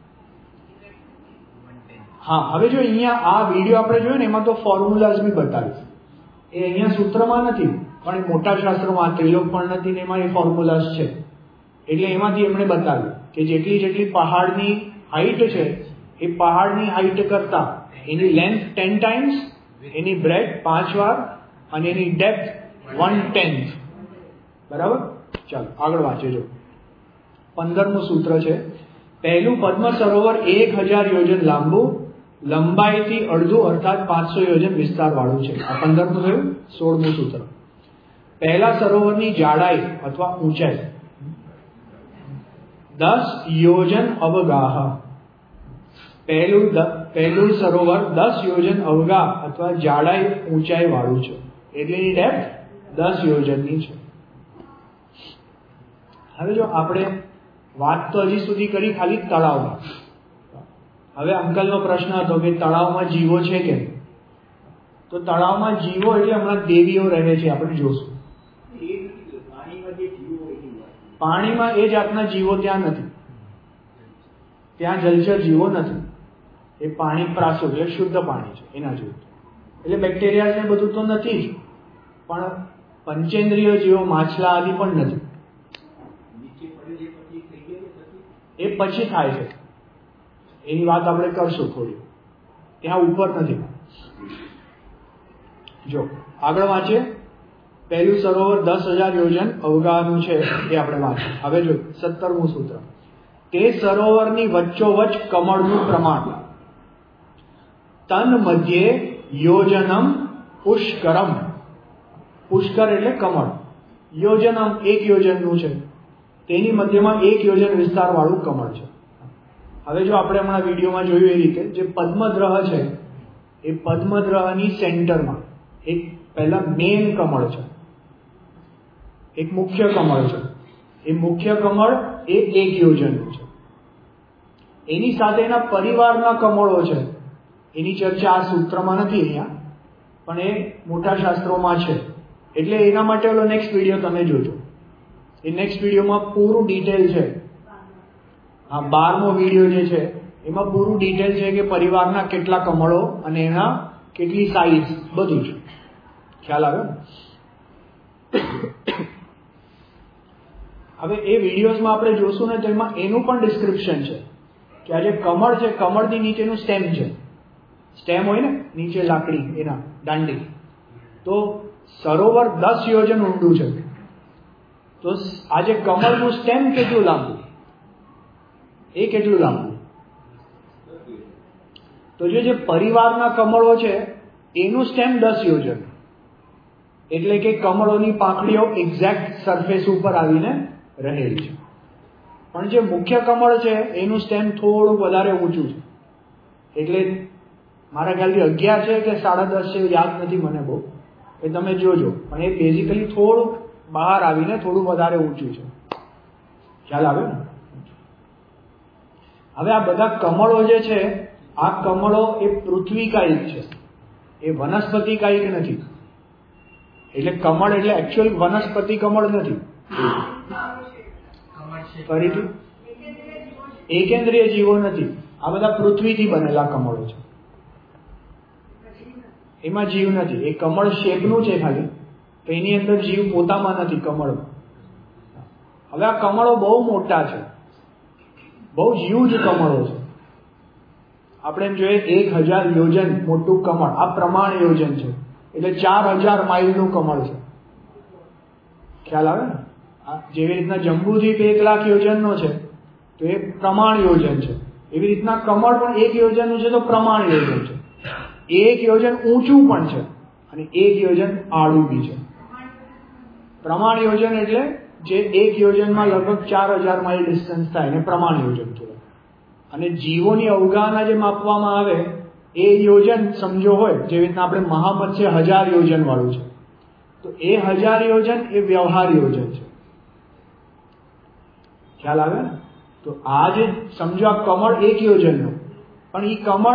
હા, હવે જો અહીંયા આ વિડીયો આપણે જોયો ને એમાં તો ફોર્મ્યુલાઝ બી બતાવીશ. એ અહીંયા સૂત્રમાં નથી, પણ એ મોટા શાસ્ત્રોમાં ત્રિલોક પણ નથી ને એમાં એ ફોર્મ્યુલાઝ છે. એટલે એમાંથી એમણે બતાવ્યું કે જેટલી જેટલી પહાડની હાઈટ છે એ પહાડની હાઈટ કરતા એની લેન્થ ટેન ટાઈમ્સ, એની બ્રેથ પાંચ વાર અને એની ડેપ્થ વન ટેન્થ. બરાબર? ચાલો આગળ વાંચેજો. પંદરમું સૂત્ર છે, પહેલું પદ્મ સરોવર એક હજાર યોજન લાંબુ, લંબાઈથી અડધું અર્થાત પાંચસો યોજન વિસ્તાર વાળું છે. આ પંદરમું થયું. સોળમું સૂત્ર, પહેલા સરોવરની જાડાઈ અથવા ઊંચાઈ દસ યોજન અવગાહ. પહેલું પહેલું સરોવર દસ યોજન અવગાહ અથવા જાડાઈ ઊંચાઈ વાળું છે, એટલે એની ડેપ્થ દસ યોજનની છે. હવે જો આપણે વાત તો હજી સુધી કરી ખાલી તળાવમાં. હવે અંકલનો પ્રશ્ન હતો કે તળાવમાં જીવો છે કે? તો તળાવમાં જીવો એટલે હમણાં દેવીઓ રહે છે, આપણે જોશું. પાણીમાં એ જાતના જીવો ત્યાં નથી, ત્યાં જલચર જીવો નથી. એ પાણી પ્રાસો એટલે શુદ્ધ પાણી છે એના જેવું. એટલે બેક્ટેરિયા ને બધું તો નથી જ, પણ પંચેન્દ્રિય જીવો માછલા આદિ પણ નથી. એ પછી થાય છે, એની વાત આપણે કરશું થોડી. ત્યાં ઉપર નથી. જો આગળ વાંચીએ, પહેલું સરોવર દસ હજાર યોજન અવગાહનું છે એ આપણે વાંચીએ. હવે જો સત્તરમું સૂત્ર, તે સરોવરની વચ્ચોવચ કમળનું પ્રમાણ તન મધ્યે યોજનમ પુષ્કરમ. પુષ્કર એટલે કમળ, યોજનમ એક યોજનનું છે, તેની મધ્યમાં એક યોજન વિસ્તાર વાળું કમળ છે. હવે જો આપણે હમણાં વિડીયોમાં જોયું એ રીતે જે પદ્મદ્રહ છે એ પદ્મદ્રહની સેન્ટરમાં એક પહેલા મેન કમળ છે, એક મુખ્ય કમળ છે. એ મુખ્ય કમળ એ એક યોજનનું છે. એની સાથે એના પરિવારના કમળો છે, એની ચર્ચા આ સૂત્રમાં નથી અહીંયા, પણ એ મોટા શાસ્ત્રોમાં છે. એટલે એના માટે ઓલો નેક્સ્ટ વિડીયો તમે જોજો. એ નેક્સ્ટ વિડીયોમાં પૂરું ડિટેલ છે. આ બારમો વિડીયો જે છે એમાં પૂરું ડિટેલ છે કે પરિવારના કેટલા કમળો અને એના કેટલી સાઈઝ, બધું જ ખ્યાલ આવ્યો ને. હવે એ વિડીયોઝમાં આપણે જોશું ને તો એમાં એનું પણ ડિસ્ક્રિપ્શન છે કે આ જે કમળ છે, કમળની નીચેનું સ્ટેમ છે, સ્ટેમ હોય ને નીચે લાકડી એના દાંડી, તો સરોવર દસ યોજન ઊંડું છે. તો આ જે કમળનું સ્ટેમ કેટલું લાંબુ, એ કેટલું લાંબુ. તો જે પરિવારના કમળો છે એનું સ્ટેમ દસ યોજન, એટલે કે કમળોની પાંખડીઓ એક્ઝેક્ટ સરફેસ ઉપર આવીને રહેલી છે. પણ જે મુખ્ય કમળ છે એનું સ્ટેમ થોડું વધારે ઊંચું છે, એટલે મારા ખ્યાલથી અગિયાર છે કે સાડા દસ છે, યાદ નથી મને બહુ, એ તમે જોજો. પણ એ બેઝિકલી થોડું બહાર આવીને થોડું વધારે ઊંચું છે, ખ્યાલ આવે ને. હવે આ બધા કમળો જે છે, આ કમળો એ પૃથ્વી કાયિક છે, એ વનસ્પતિ કાયિક નથી. એટલે કમળ એટલે એકચ્યુઅલ વનસ્પતિ કમળ નથી. ફરીથી એકેન્દ્રીય જીવો નથી. આ બધા પૃથ્વીથી બનેલા કમળો છે, એમાં જીવ નથી. એ કમળ શેપનું છે ખાલી, તો એની અંદર જીવ પોતામાં નથી કમળમાં. હવે આ કમળો બહુ મોટા છે, બહુ હ્યુજ કમળો છે. આપણે એમ જોઈએ એક હજાર યોજન મોટું કમળ, આ પ્રમાણ યોજન છે, એટલે ચાર હજાર માઇલનું કમળ છે, ખ્યાલ આવે ને. જેવી રીતના જંબુદ્વીપ એક લાખ યોજનનો છે તો એ પ્રમાણ યોજન છે, એવી રીતના કમળ પણ એક યોજનનું છે તો પ્રમાણ યોજન છે. એક યોજન ઊંચું પણ છે અને એક યોજન આડું બી છે. પ્રમાણ યોજન એટલે જે એક યોજનમાં લગભગ ચાર હજાર માઇલ ડિસ્ટન્સ થાય એને પ્રમાણ યોજન કહેવાય. અને જીવોની અવગાહના જે માપવામાં આવે એ યોજન સમજો હોય, જેવી રીતના આપણે મહામત્સ્ય હજાર યોજન વાળું છે, તો એ હજાર યોજન એ વ્યવહાર યોજન છે, ખ્યાલ આવે ને. તો આ જે સમજો આ કમળ એક યોજનનું, પણ એ કમળ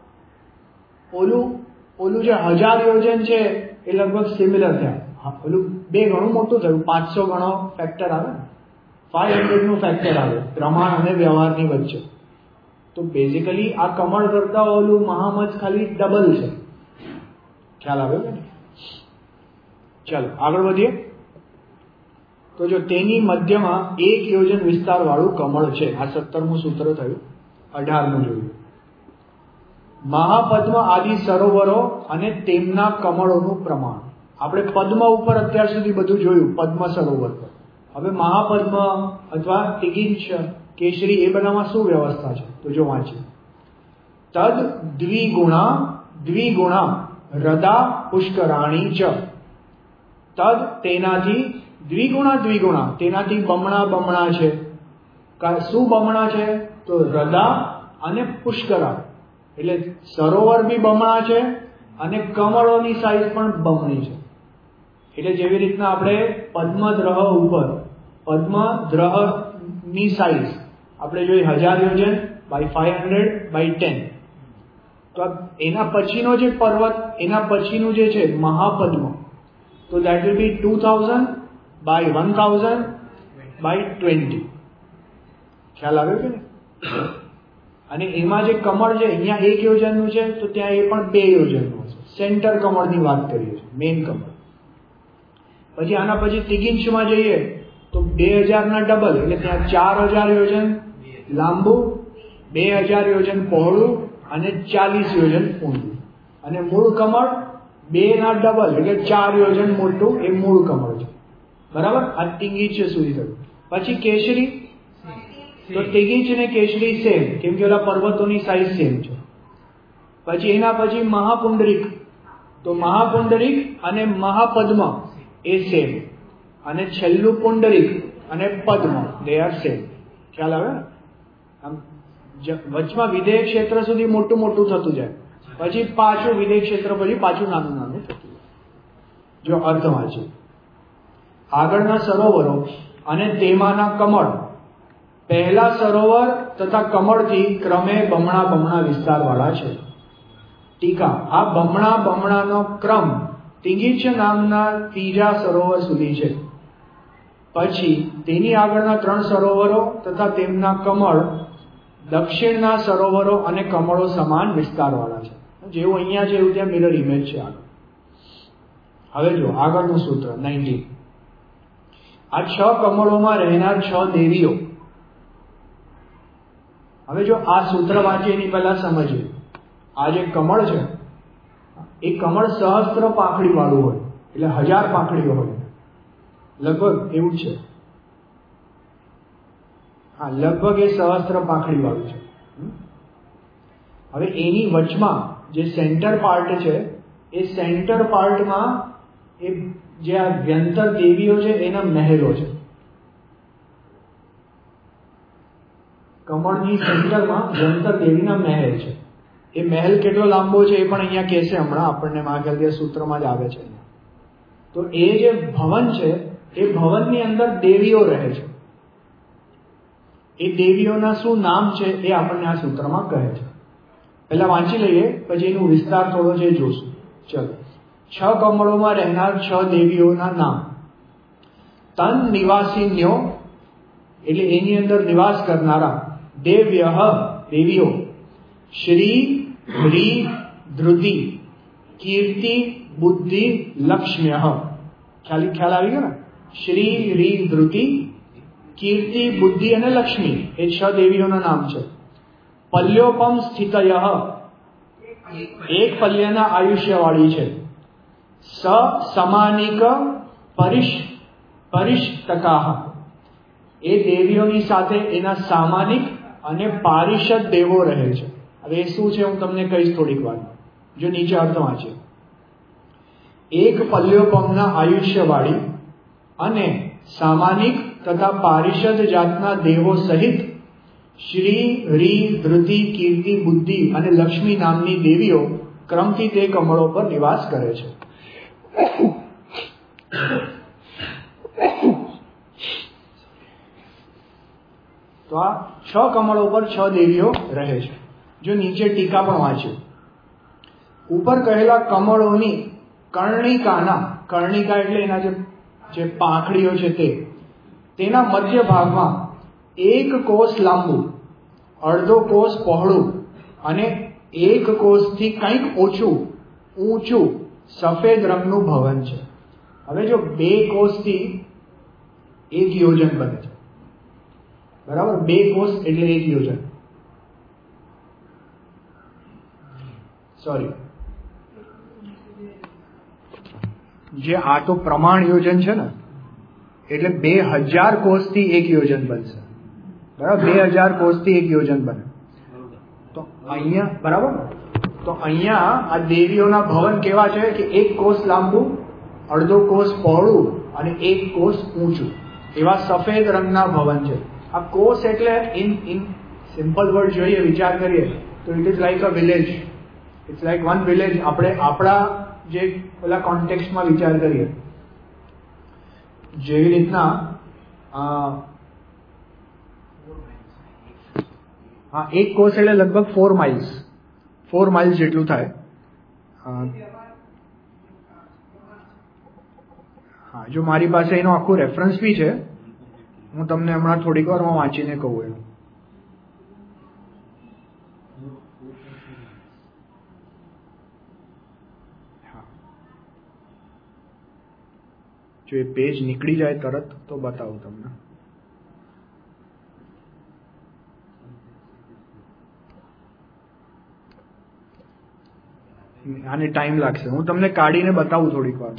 ઓલું ઓલું જે હજાર યોજન છે એ લગભગ સિમિલર થયા. ઓલું બે ઘણું મોટું થયું, પાંચસો ગણો ફેક્ટર આવે ને, ફાઈવ હંડ્રેડ નું ફેક્ટર આવે પ્રમાણ અને વ્યવહારની વચ્ચે. તો બેઝિકલી આ કમળ કરતા ઓલું મહામત્સ્ય ખાલી ડબલ છે, ખ્યાલ આવે ને. ચાલો આગળ વધીએ. તો જો તેની મધ્યમાં એક યોજન વિસ્તાર વાળું કમળ છે, આ સત્તરમું સૂત્ર થયું. અઢારમું જોયું, મહાપદ્મ આદિ સરોવરો અને તેમના કમળોનું પ્રમાણ. આપણે પદ્મ ઉપર અત્યાર સુધી બધું જોયું, પદ્મ સરોવર પર. હવે મહાપદ્મ અથવા તિગિંચ, કેસરી, એ બધામાં શું વ્યવસ્થા છે તો જો વાંચીએ. તદ દ્વિગુણા દ્વિગુણા હૃદા પુષ્કરાણી ચ. તદ તેનાથી, દ્વિગુણા દ્વિગુણા તેનાથી બમણા બમણા છે. શું બમણા છે તો હૃદા અને પુષ્કરા, એટલે સરોવર બી બમણા છે અને કમળોની સાઈઝ પણ બમણી છે. એટલે જેવી રીતના આપણે પદ્મદ્રહ ઉપર પદ્મદ્રહ ની સાઈઝ આપણે જોઈ હજાર યોજન by five hundred by ten. તો એના પછીનો જે પર્વત, એના પછીનું જે છે મહાપદ્મ, તો that will be two thousand by one thousand by twenty. ખ્યાલ આવ્યો કે ને. અને એમાં જે કમળ છે અહીંયા એક યોજનનું છે તો ત્યાં એ પણ બે યોજનનું છે. સેન્ટર કમળની વાત કરીએ છીએ, મેઇન કમળ. પછી આના પછી તિગિંચમાં જઈએ તો બે હજાર ના ડબલ, એટલે ત્યાં ચાર હજાર યોજન લાંબુ, બે હજાર યોજન પહોળું અને ચાલીસ યોજન ઊંડું. અને મૂળ કમળ બે ના ડબલ, એટલે ચાર યોજન મોટું, એ મૂળ કમળ છે, બરાબર. આ તિગિંચ સુધી થયું. પછી કેસરી, તો તિગિંચ ને કેસરી સેમ, કેમ કે ઓલા પર્વતોની સાઈઝ સેમ છે. પછી એના પછી મહાપુંડરીક, તો મહાપુંડરીક અને મહાપદ્મ એ સેમ. અને છેલ્લું પુંડરીક અને પદ્મ, દે આર સેમ. ખ્યાલ આવે ને. આમ વચમાં વિધેય ક્ષેત્ર સુધી મોટું મોટું થતું જાય, પછી પાછું વિધેય ક્ષેત્ર પછી પાછું નાનું નાનું થતું જાય. જો અર્થમાં છે આગળના સરોવરો અને તેમાંના કમળ પહેલા સરોવર તથા કમળથી ક્રમે બમણા બમણા વિસ્તાર વાળા છે. ટીકા, આ બમણા બમણાનો ક્રમ તિગિંચ નામના ત્રીજા સરોવર સુધી છે. પછી તેની આગળના ત્રણ સરોવરો તથા તેમના કમળ દક્ષિણના સરોવરો અને કમળો સમાન વિસ્તારવાળા છે. જેવું અહીંયા છે એવું ત્યાં મિરર ઇમેજ છે આગળ. હવે જો આગળનું સૂત્ર નાઇન્ટીન. આ છ કમળોમાં રહેનાર છ દેવીઓ. હવે જો આ સૂત્ર વાંચીએ એની પહેલા સમજીએ. આ જે કમળ છે એ કમળ સહસ્ત્ર પાંખડી વાળું હોય, એટલે હજાર પાંખડીઓ હોય, લગભગ એવું છે. હા, લગભગ એ સહસ્ત્ર પાંખડી વાળું છે. હવે એની વચમાં જે સેન્ટર પાર્ટ છે એ સેન્ટર પાર્ટમાં એ જે આ વ્યંતર દેવીઓ છે એના મહેલો છે. કમળની સેન્ટરમાં વ્યંતર દેવીના મહેલ છે. એ મહેલ કેટલો લાંબો છે એ પણ અહીંયા કહેશે હમણાં આપણને, મારા ખ્યાલથી સૂત્રમાં જ આવે છે. તો એ જે ભવન છે એ ભવનની અંદર દેવીઓ રહે છે. એ દેવીઓના શું નામ છે એ આપણને આ સૂત્રમાં કહે છે. પહેલા વાંચી લઈએ, પછી એનું વિસ્તાર થોડો છે જોશું. ચલો, છ કમળોમાં રહેનાર છ દેવીઓના નામ. તન નિવાસીન્યો એટલે એની અંદર નિવાસ કરનારા, દેવ્ય દેવીઓ, શ્રી હ્રી ધૃતિ કીર્તિ બુદ્ધિ લક્ષ્મ્ય. ખ્યાલ ખ્યાલ આવી ગયો ને? શ્રી હ્રી ધૃતિ કીર્તિ બુદ્ધિ અને લક્ષ્મી એ છ દેવીઓના નામ છે. પલ્યોપમ સ્થિતય એક પલ્યના આયુષ્યવાળી છે. સ સમાનિક પરિશ પરિષ્ટકાહ એ દેવીઓની સાથે એના સામાનિક અને પારિષદ દેવો રહે છે. હવે એ શું છે હું તમને કહીશ થોડીક વાર. જો નીચે અર્થ વાંચીએ. એક પલ્યોપમના આયુષ્યવાળી અને સામાનિક તથા પારિષદ જાતના દેવો સહિત શ્રી હ્રી ધૃતિ કીર્તિ બુદ્ધિ અને લક્ષ્મી નામની દેવીઓ ક્રમથી તે કમળો પર નિવાસ કરે છે. તો આ છ કમળો પર છ દેવીઓ રહે છે. જો નીચે ટીકા પણ વાંચ્યું. ઉપર કહેલા કમળોની કર્ણિકાના, કર્ણિકા એટલે એના જે જે પાંખડીઓ છે તે, તેના મધ્ય ભાગમાં એક કોષ લાંબુ, અડધો કોષ પહોળું અને એક કોષથી કંઈક ઓછું ઊંચું સફેદ રંગનું ભવન છે. હવે જો બે કોષથી એક યોજન બને છે, બરાબર? બે કોષ એટલે એક યોજન. સોરી, જે આ તો પ્રમાણ યોજન છે ને, એટલે બે હજાર કોષથી એક યોજન બનશે. બરાબર? બે હજાર કોષથી એક યોજન બને. તો અહીંયા બરાબર, તો અહીંયા આ દેવીઓના ભવન કેવા છે કે એક કોષ લાંબુ, અડધો કોષ પહોળું અને એક કોષ ઊંચું, એવા સફેદ રંગના ભવન છે. આ કોષ એટલે ઇન ઇન સિમ્પલ વર્ડ જોઈએ, વિચાર કરીએ તો it is like a village. It's like one village. આપણે આપણા જે પેલા કોન્ટેક્સ્ટમાં વિચાર કરીએ, જેવી રીતના હા, એક કોષ એટલે લગભગ ફોર માઇલ્સ ફોર માઇલ્સ જેટલું થાય. હા, જો મારી પાસે એનો આખું રેફરન્સ બી છે, હું તમને હમણાં થોડીક વારમાં વાંચીને કહું એનું. જો એ પેજ નીકળી જાય તરત તો બતાવું તમને. આને ટાઈમ લાગશે, હું તમને કાઢીને બતાવું થોડીક વાર.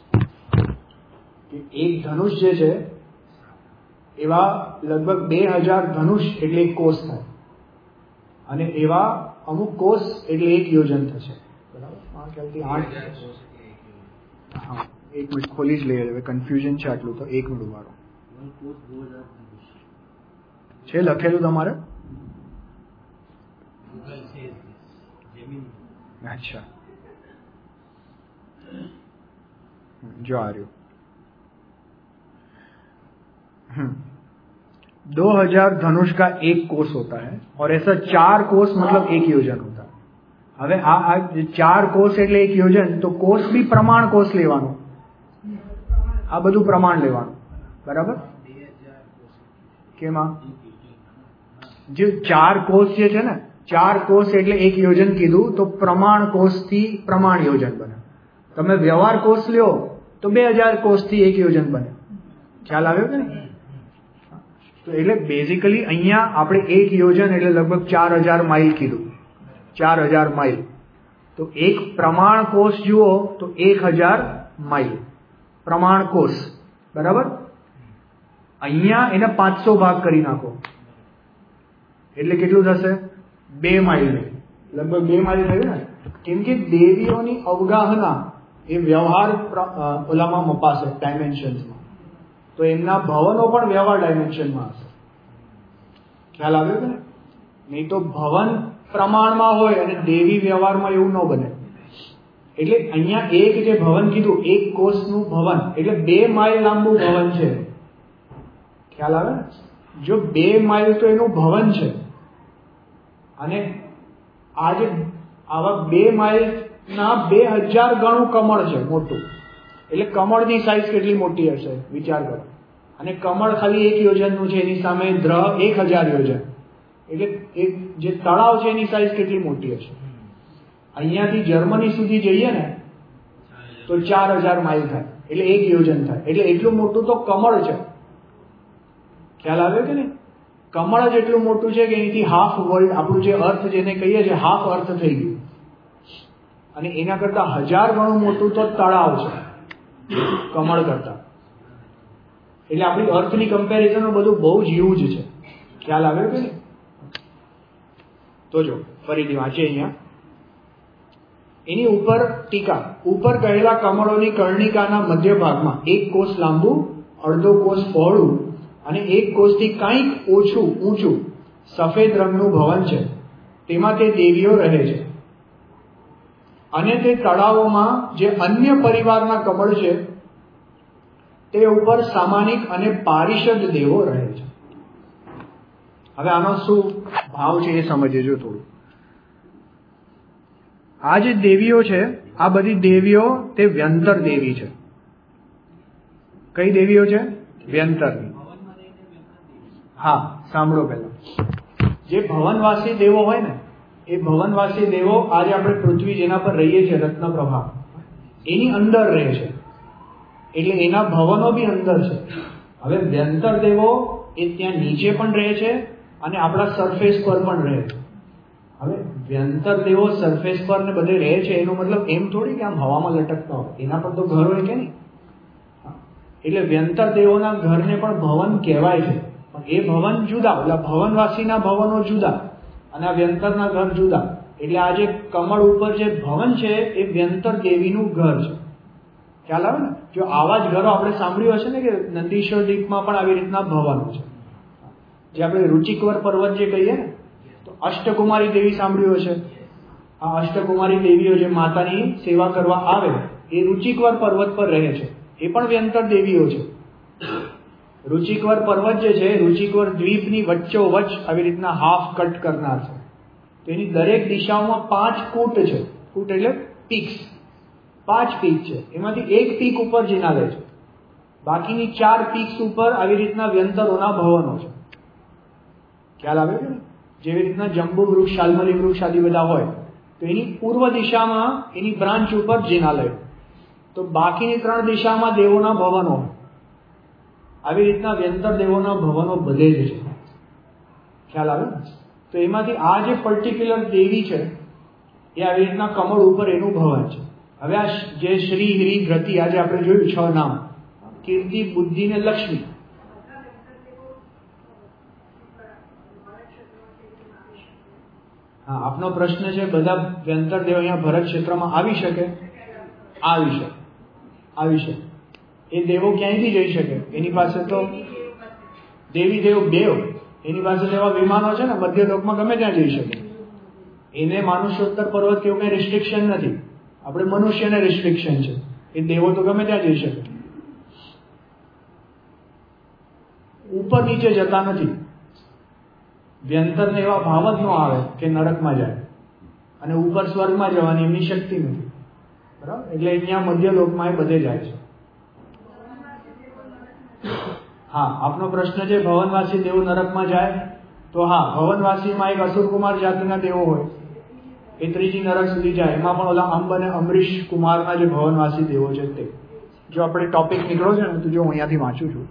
એક ધનુષ જે છે એવા લગભગ બે હજાર ધનુષ એટલે એક કોષ થાય, અને એવા અમુક કોષ એટલે એક યોજન થશે. બરાબર? આ ખ્યાલથી આઠ. હા, એક મિનિટ ખોલી જ લઈએ, હવે કન્ફ્યુઝન છે આટલું તો. એક મિનિટ વાળો છે લખેલું તમારે? अच्छा, जो आ रही हो दो हजार धनुष का एक कोष होता है और ऐसा चार कोष मतलब एक योजन होता है. હવે આ આ ચાર કોષ એટલે એક યોજન, તો કોષ બી પ્રમાણ કોષ લેવાનું, આ બધું પ્રમાણ લેવાનું. બરાબર? કેમાં? જે ચાર કોષ જે છે ને, ચાર કોષ એટલે એક યોજન કીધું તો પ્રમાણ કોષથી પ્રમાણ યોજન બને. તમે વ્યવહાર કોષ લ્યો તો બે હજાર કોષથી એક યોજન બને. ખ્યાલ આવ્યો કે નહીં? તો એટલે બેઝિકલી અહીંયા આપણે એક યોજન એટલે લગભગ ચાર હજાર માઇલ કીધું. ચાર હજાર માઇલ. તો એક પ્રમાણ કોષ જુઓ તો એક હજાર માઇલ પ્રમાણ કોષ. બરાબર? અહીંયા એને પાંચસો ભાગ કરી નાખો એટલે કેટલું થશે? બે માઇલ. લગભગ બે માઇલ થયું ને. કેમ કે દેવીઓની અવગાહના એ વ્યવહાર ઓલામાં મપાશે, ડાયમેન્શન્સમાં. તો એમના ભવનો પણ વ્યવહાર ડાયમેન્શનમાં હશે. ખ્યાલ આવ્યો કે નહીં? તો ભવન પ્રમાણમાં હોય અને દેવી વ્યવહારમાં એવું ન બને. એટલે અહીંયા એક જે ભવન કીધું, એક કોષનું ભવન એટલે બે માઇલ લાંબુ ભવન છે. ખ્યાલ આવે ને? જો બે માઇલ તો એનું ભવન છે અને આ જે આવા બે માઇલ ના બે હજાર ગણું કમળ છે મોટું. એટલે કમળની સાઈઝ કેટલી મોટી હશે વિચાર કરો. અને કમળ ખાલી એક યોજનનું છે, એની સામે દ્રહ એક હજાર યોજન. એટલે એક જે તળાવ છે એની સાઈઝ કેટલી મોટી હશે. અહીંયાથી જર્મની સુધી જઈએ ને તો ચાર હજાર માઇલ થાય એટલે એક યોજન થાય. એટલે એટલું મોટું તો કમળ છે. ખ્યાલ આવ્યો કે નહીં? કમળ જ એટલું મોટું છે કે એનાથી હાફ વર્લ્ડ, આપણું જે અર્થ જેને કહીએ છીએ હાફ અર્થ થઈ ગયું. અને એના કરતા હજાર ગણું મોટું તો તળાવ છે કમળ કરતા. એટલે આપણી અર્થની કમ્પેરિઝન બધું બહુ જ યુજ છે. ખ્યાલ આવ્યો કે નહીં? તો જો ફરીથી વાંચીએ અહીંયા એની ઉપર ટીકા. ઉપર કહેલા કમળોની કર્ણિકાના મધ્ય ભાગમાં એક કોષ લાંબુ, અડધો કોષ પહોળું અને એક કોષથી કંઈક ઓછું ઊંચું સફેદ રંગનું ભવન છે. તેમાં તે દેવીઓ રહે છે. અને તે તળાવોમાં જે અન્ય પરિવારના કમળ છે તે ઉપર સામાનિક અને પારિષદ દેવો રહે છે. હવે આનો શું ભાવ છે એ સમજીએ થોડું. આ જે દેવીઓ છે, આ બધી દેવીઓ તે વ્યંતર દેવી છે. કઈ દેવીઓ છે? વ્યંતરની. હા, સાંભળો પહેલા. જે ભવનવાસી દેવો હોય ને, એ ભવનવાસી દેવો આજે આપણે પૃથ્વી જેના પર રહીએ છીએ રત્નપ્રભા, એની અંદર રહે છે. એટલે એના ભવનો બી અંદર છે. હવે વ્યંતર દેવો એ ત્યાં નીચે પણ રહે છે અને આપણા સરફેસ પર પણ રહે છે. હવે વ્યંતર દેવો સરફેસ પર ને બધે રહે છે એનો મતલબ એમ થોડી કે આમ હવામાં લટકતા હોય. એના પર તો ઘર હોય કે નહીં? એટલે વ્યંતર દેવોના ઘરને પણ ભવન કહેવાય છે. પણ એ ભવન જુદા, એટલે ભવનવાસીના ભવનો જુદા અને આ વ્યંતરના ઘર જુદા. એટલે આ જે કમળ ઉપર જે ભવન છે એ વ્યંતર દેવીનું ઘર છે. ખ્યાલ આવે ને? જો આવા જ ઘરો આપણે સાંભળ્યું હશે ને કે નંદીશ્વર દીપમાં પણ આવી રીતના ભવનો છે. જે આપણે રુચિકવર પર્વત જે કહીએ ને, તો અષ્ટકુમારી દેવી સાંભળ્યું હશે. આ અષ્ટકુમારી દેવીઓ જે માતાની સેવા કરવા આવે એ રુચિકવર પર્વત પર રહે છે. એ પણ વ્યંતર દેવીઓ છે. રુચિકવર પર્વત જે છે, રુચિકવર દ્વીપની વચ્ચોવચ્ચ આવી રીતના હાફ કટ કરનાર છે. તો એની દરેક દિશાઓમાં પાંચ કૂટ છે. કૂટ એટલે પીક્સ. પાંચ પીક છે. એમાંથી એક પીક ઉપર જિનાલે છે. બાકીની ચાર પીક્સ ઉપર આવી રીતના વ્યંતરોના ભવનો છે. ખ્યાલ આવે છે ને? જેવી રીતના જંબુ વૃક્ષ, શાલમલી વૃક્ષ આદિ બધા હોય તો એની પૂર્વ દિશામાં એની બ્રાન્ચ ઉપર જિનાલય, તો બાકીની ત્રણ દિશામાં દેવોના ભવનો હોય. આવી રીતના વ્યંતર દેવોના ભવનો બધે જ છે. ખ્યાલ આવે? તો એમાંથી આ જે પર્ટિક્યુલર દેવી છે એ આવી રીતના કમળ ઉપર એનું ભવન છે. હવે આ જે શ્રી, હ્રી, ધ્રતિ આજે આપણે જોયું છ નામ, કીર્તિ, બુદ્ધિ ને લક્ષ્મી. હા, આપનો પ્રશ્ન છે બધા વ્યંતર દેવ અહીંયા ભરત ક્ષેત્રમાં આવી શકે? આવી શકે, આવી શકે. એ દેવો ક્યાંયથી જઈ શકે? એની પાસે તો દેવી દેવ બેવ, એની પાસે તો એવા વિમાનો છે ને મધ્ય લોકમાં ગમે ત્યાં જઈ શકે. એને માનુષોત્તર પર્વત કેવું કઈ રિસ્ટ્રિક્શન નથી. આપણે મનુષ્યને રિસ્ટ્રિક્શન છે. એ દેવો તો ગમે ત્યાં જઈ શકે. ઉપર નીચે જતા નથી. વ્યંતરને એવા ભાવ જ ન આવે કે નરકમાં જાય અને ઉપર સ્વર્ગમાં જવાની એમની શક્તિ નથી. બરાબર? એટલે અહીંયા મધ્ય લોકમાં એ બધે જાય છે. હા, આપનો પ્રશ્ન છે ભવનવાસી દેવો નરકમાં જાય? તો હા, ભવનવાસીમાં એક અસુરકુમાર જાતિના દેવો હોય, એ ત્રીજી નરક સુધી જાય. એમાં પણ ઓલા અંબ અને અમરીશ કુમારના જે ભવનવાસી દેવો છે તે. જો આપણે ટોપિક નીકળો છે ને, તો જો હું અહીંયાથી વાંચું છું.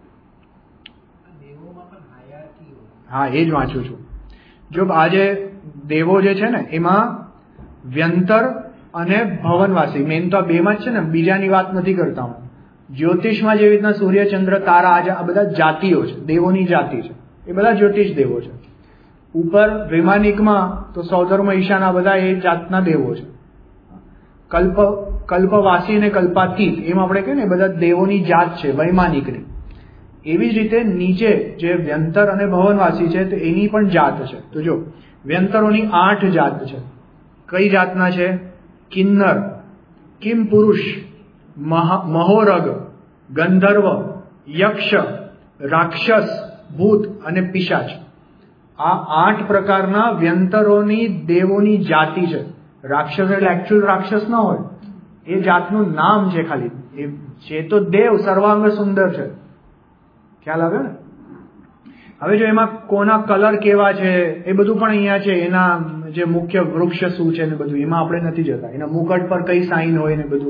હા, એ જ વાંચું છું. જો આ જે દેવો જે છે ને, એમાં વ્યંતર અને ભવનવાસી મેન તો આ બેમાં જ છે ને, બીજાની વાત નથી કરતા હું. જ્યોતિષમાં જેવી રીતના સૂર્ય, ચંદ્ર, તારા, આ બધા જાતિઓ છે, દેવોની જાતિ છે, એ બધા જ્યોતિષ દેવો છે. ઉપર વૈમાનિકમાં તો સૌધર્મ, ઈશાન, આ બધા એ જાતના દેવો છે. કલ્પ કલ્પવાસી અને કલ્પાતીત એમ આપણે કહીએ ને, બધા દેવોની જાત છે વૈમાનિકની. એવી જ રીતે નીચે જે વ્યંતર અને ભવનવાસી છે, તો એની પણ જાત છે. તો જો વ્યંતરોની આઠ જાત છે. કઈ જાતના છે? કિન્નર, કિમ પુરુષ, મહોરગ, ગંધર્વ, યક્ષ, રાક્ષસ, ભૂત અને પિશાચ. આ આઠ પ્રકારના વ્યંતરોની દેવોની જાતિ છે. રાક્ષસ એટલે એકચ્યુઅલ રાક્ષસ ના હોય, એ જાતનું નામ છે ખાલી. એ છે તો દેવ સર્વાંગ સુંદર છે. ખ્યાલ આવે ને? હવે જો એમાં કોના કલર કેવા છે એ બધું પણ અહીંયા છે. એના જે મુખ્ય વૃક્ષ શું છે ને બધું એમાં આપણે નથી જતા. એના મુકટ પર કઈ સાઇન હોય ને બધું,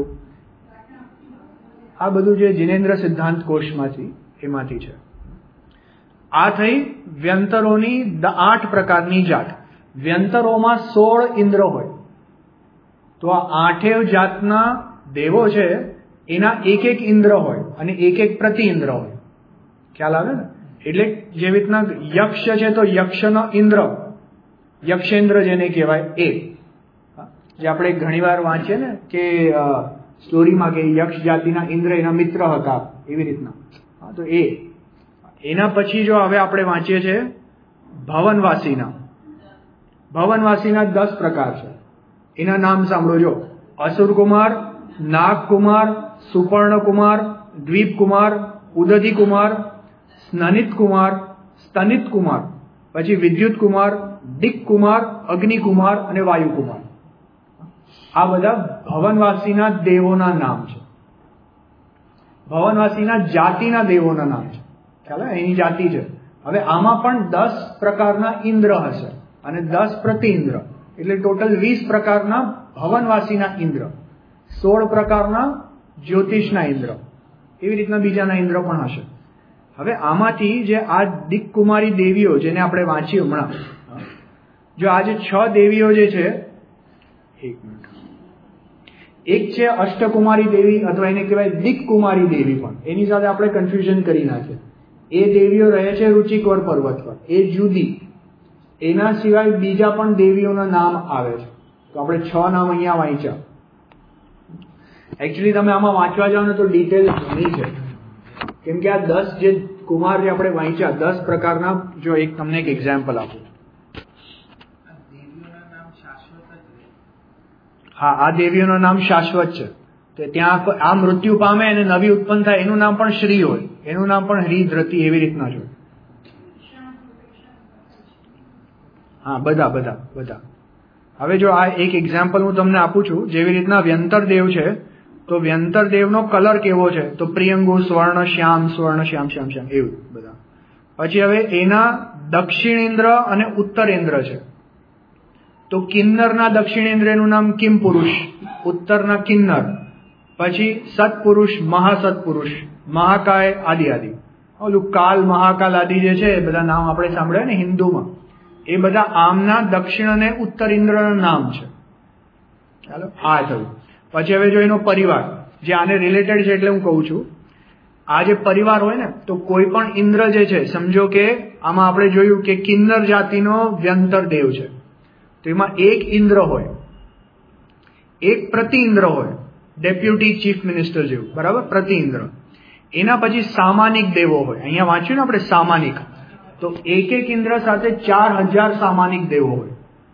આ બધું જે જિનેન્દ્ર સિદ્ધાંત કોષમાંથી એમાંથી છે. આ થઈ વ્યંતરોની આઠ પ્રકારની જાત. વ્યંતરોમાં સોળ ઇન્દ્ર હોય. તો આ આઠેય જાતના દેવો છે, એના એક એક ઇન્દ્ર હોય અને એક એક પ્રતિ ઇન્દ્ર હોય. ખ્યાલ આવે ને? એટલે જેવી રીતના યક્ષ છે તો યક્ષનો ઇન્દ્ર, યક્ષેન્દ્ર જેને કહેવાય એ, જે આપણે ઘણી વાર વાંચીએ ને કે સ્ટોરીમાં કે યક્ષ જાતિના ઇન્દ્ર એના મિત્ર હતા, એવી રીતના. હા, તો એ એના પછી જો હવે આપણે વાંચીએ છીએ ભવનવાસીના. ભવનવાસીના દસ પ્રકાર છે. એના નામ સાંભળો જો: અસુરકુમાર, નાગકુમાર, સુપર્ણકુમાર, દ્વીપકુમાર, ઉદધિકુમાર, સ્નનિતકુમાર, સ્તનિતકુમાર, પછી વિદ્યુતકુમાર, દિક્કુમાર, અગ્નિકુમાર અને વાયુકુમાર. આ બધા ભવનવાસીના દેવોના નામ છે. ભવનવાસીના જાતિના દેવોના નામ છે. ખ્યાલ આવે? એની જાતિ છે. હવે આમાં પણ દસ પ્રકારના ઇન્દ્ર હશે અને દસ પ્રતિ ઇન્દ્ર, એટલે ટોટલ વીસ પ્રકારના ભવનવાસીના ઇન્દ્ર, સોળ પ્રકારના જ્યોતિષના ઇન્દ્ર, એવી રીતના બીજાના ઇન્દ્ર પણ હશે. હવે આમાંથી જે આ દિક્કુમારી દેવીઓ જેને આપણે વાંચી હમણાં, જો આ જે છ દેવીઓ જે છે, એક મિનિટ, એક છે અષ્ટકુમારી દેવી અથવા એને કહેવાય દિક્કુમારી દેવી, પણ એની સાથે આપણે કન્ફ્યુઝન કરી નાખીએ. એ દેવીઓ રહે છે રુચિકોર પર્વત પર, એ જુદી. એના સિવાય બીજા પણ દેવીઓના નામ આવે છે. તો આપણે છ નામ અહીંયા વાંચ્યા. એકચ્યુઅલી તમે આમાં વાંચવા જાઓ ને તો ડિટેલ ઘણી છે, કેમ કે આ દસ જે કુમાર જે આપણે વાંચ્યા, દસ પ્રકારના. જો એક તમને એક એક્ઝામ્પલ આપું. હા, આ દેવીઓનું નામ શાશ્વત છે. તો ત્યાં આ મૃત્યુ પામે અને નવી ઉત્પન્ન થાય, એનું નામ પણ શ્રી હોય, એનું નામ પણ હરી, ધ્રતિ, એવી રીતના જ હોય. હા, બધા બધા બધા. હવે જો આ એક એક્ઝામ્પલ હું તમને આપું છું. જેવી રીતના વ્યંતર દેવ છે, તો વ્યંતર દેવનો કલર કેવો છે? તો પ્રિયંગુ, સ્વર્ણ, શ્યામ, સ્વર્ણ, શ્યામ, શ્યામ, શ્યામ, એવું બધા. પછી હવે એના દક્ષિણેન્દ્ર અને ઉત્તરેન્દ્ર છે. તો કિન્નરના દક્ષિણેન્દ્રનું નામ કિમ પુરુષ, ઉત્તરના કિન્નર. પછી સત્પુરુષ, મહાસત્પુરુષ, મહાકાય, આદિ આદિ. ઓલું કાલ, મહાકાલ આદિ જે છે, એ બધા નામ આપણે સાંભળ્યા ને હિન્દુમાં, એ બધા આમના દક્ષિણ અને ઉત્તર ઇન્દ્રના નામ છે. ચાલો, આ થયું. પછી હવે જો એનો પરિવાર જે આને રિલેટેડ છે, એટલે હું કહું છું, આ જે પરિવાર હોય ને, તો કોઈ પણ ઇન્દ્ર જે છે, સમજો કે આમાં આપણે જોયું કે કિન્નર જાતિનો વ્યંતર દેવ છે, તો એમાં એક ઇન્દ્ર હોય, એક પ્રતિ ઇન્દ્ર હોય, ડેપ્યુટી ચીફ મિનિસ્ટર જેવું, બરાબર, પ્રતિ ઇન્દ્ર. એના પછી સામાનિક દેવો હોય. અહીંયા વાંચ્યું ને આપણે સામાનિક, તો એક એક ઇન્દ્ર સાથે ચાર હજાર સામાનિક દેવો હોય.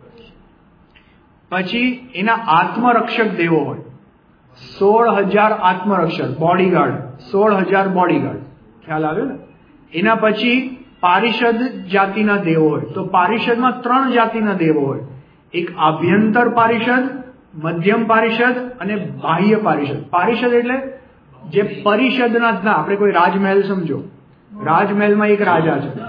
પછી એના આત્મરક્ષક દેવો હોય, સોળ હજાર આત્મરક્ષક, બોડીગાર્ડ, સોળ હજાર બોડીગાર્ડ. ખ્યાલ આવ્યો ને? એના પછી પારિષદ જાતિના દેવો હોય. તો પારિષદમાં ત્રણ જાતિના દેવો હોય, એક આભ્યંતર પારિષદ, મધ્યમ પારિષદ અને બાહ્ય પારિષદ. પારિષદ એટલે જે પરિષદના, આપણે કોઈ રાજમહેલ સમજો, રાજમહેલમાં એક રાજા છે,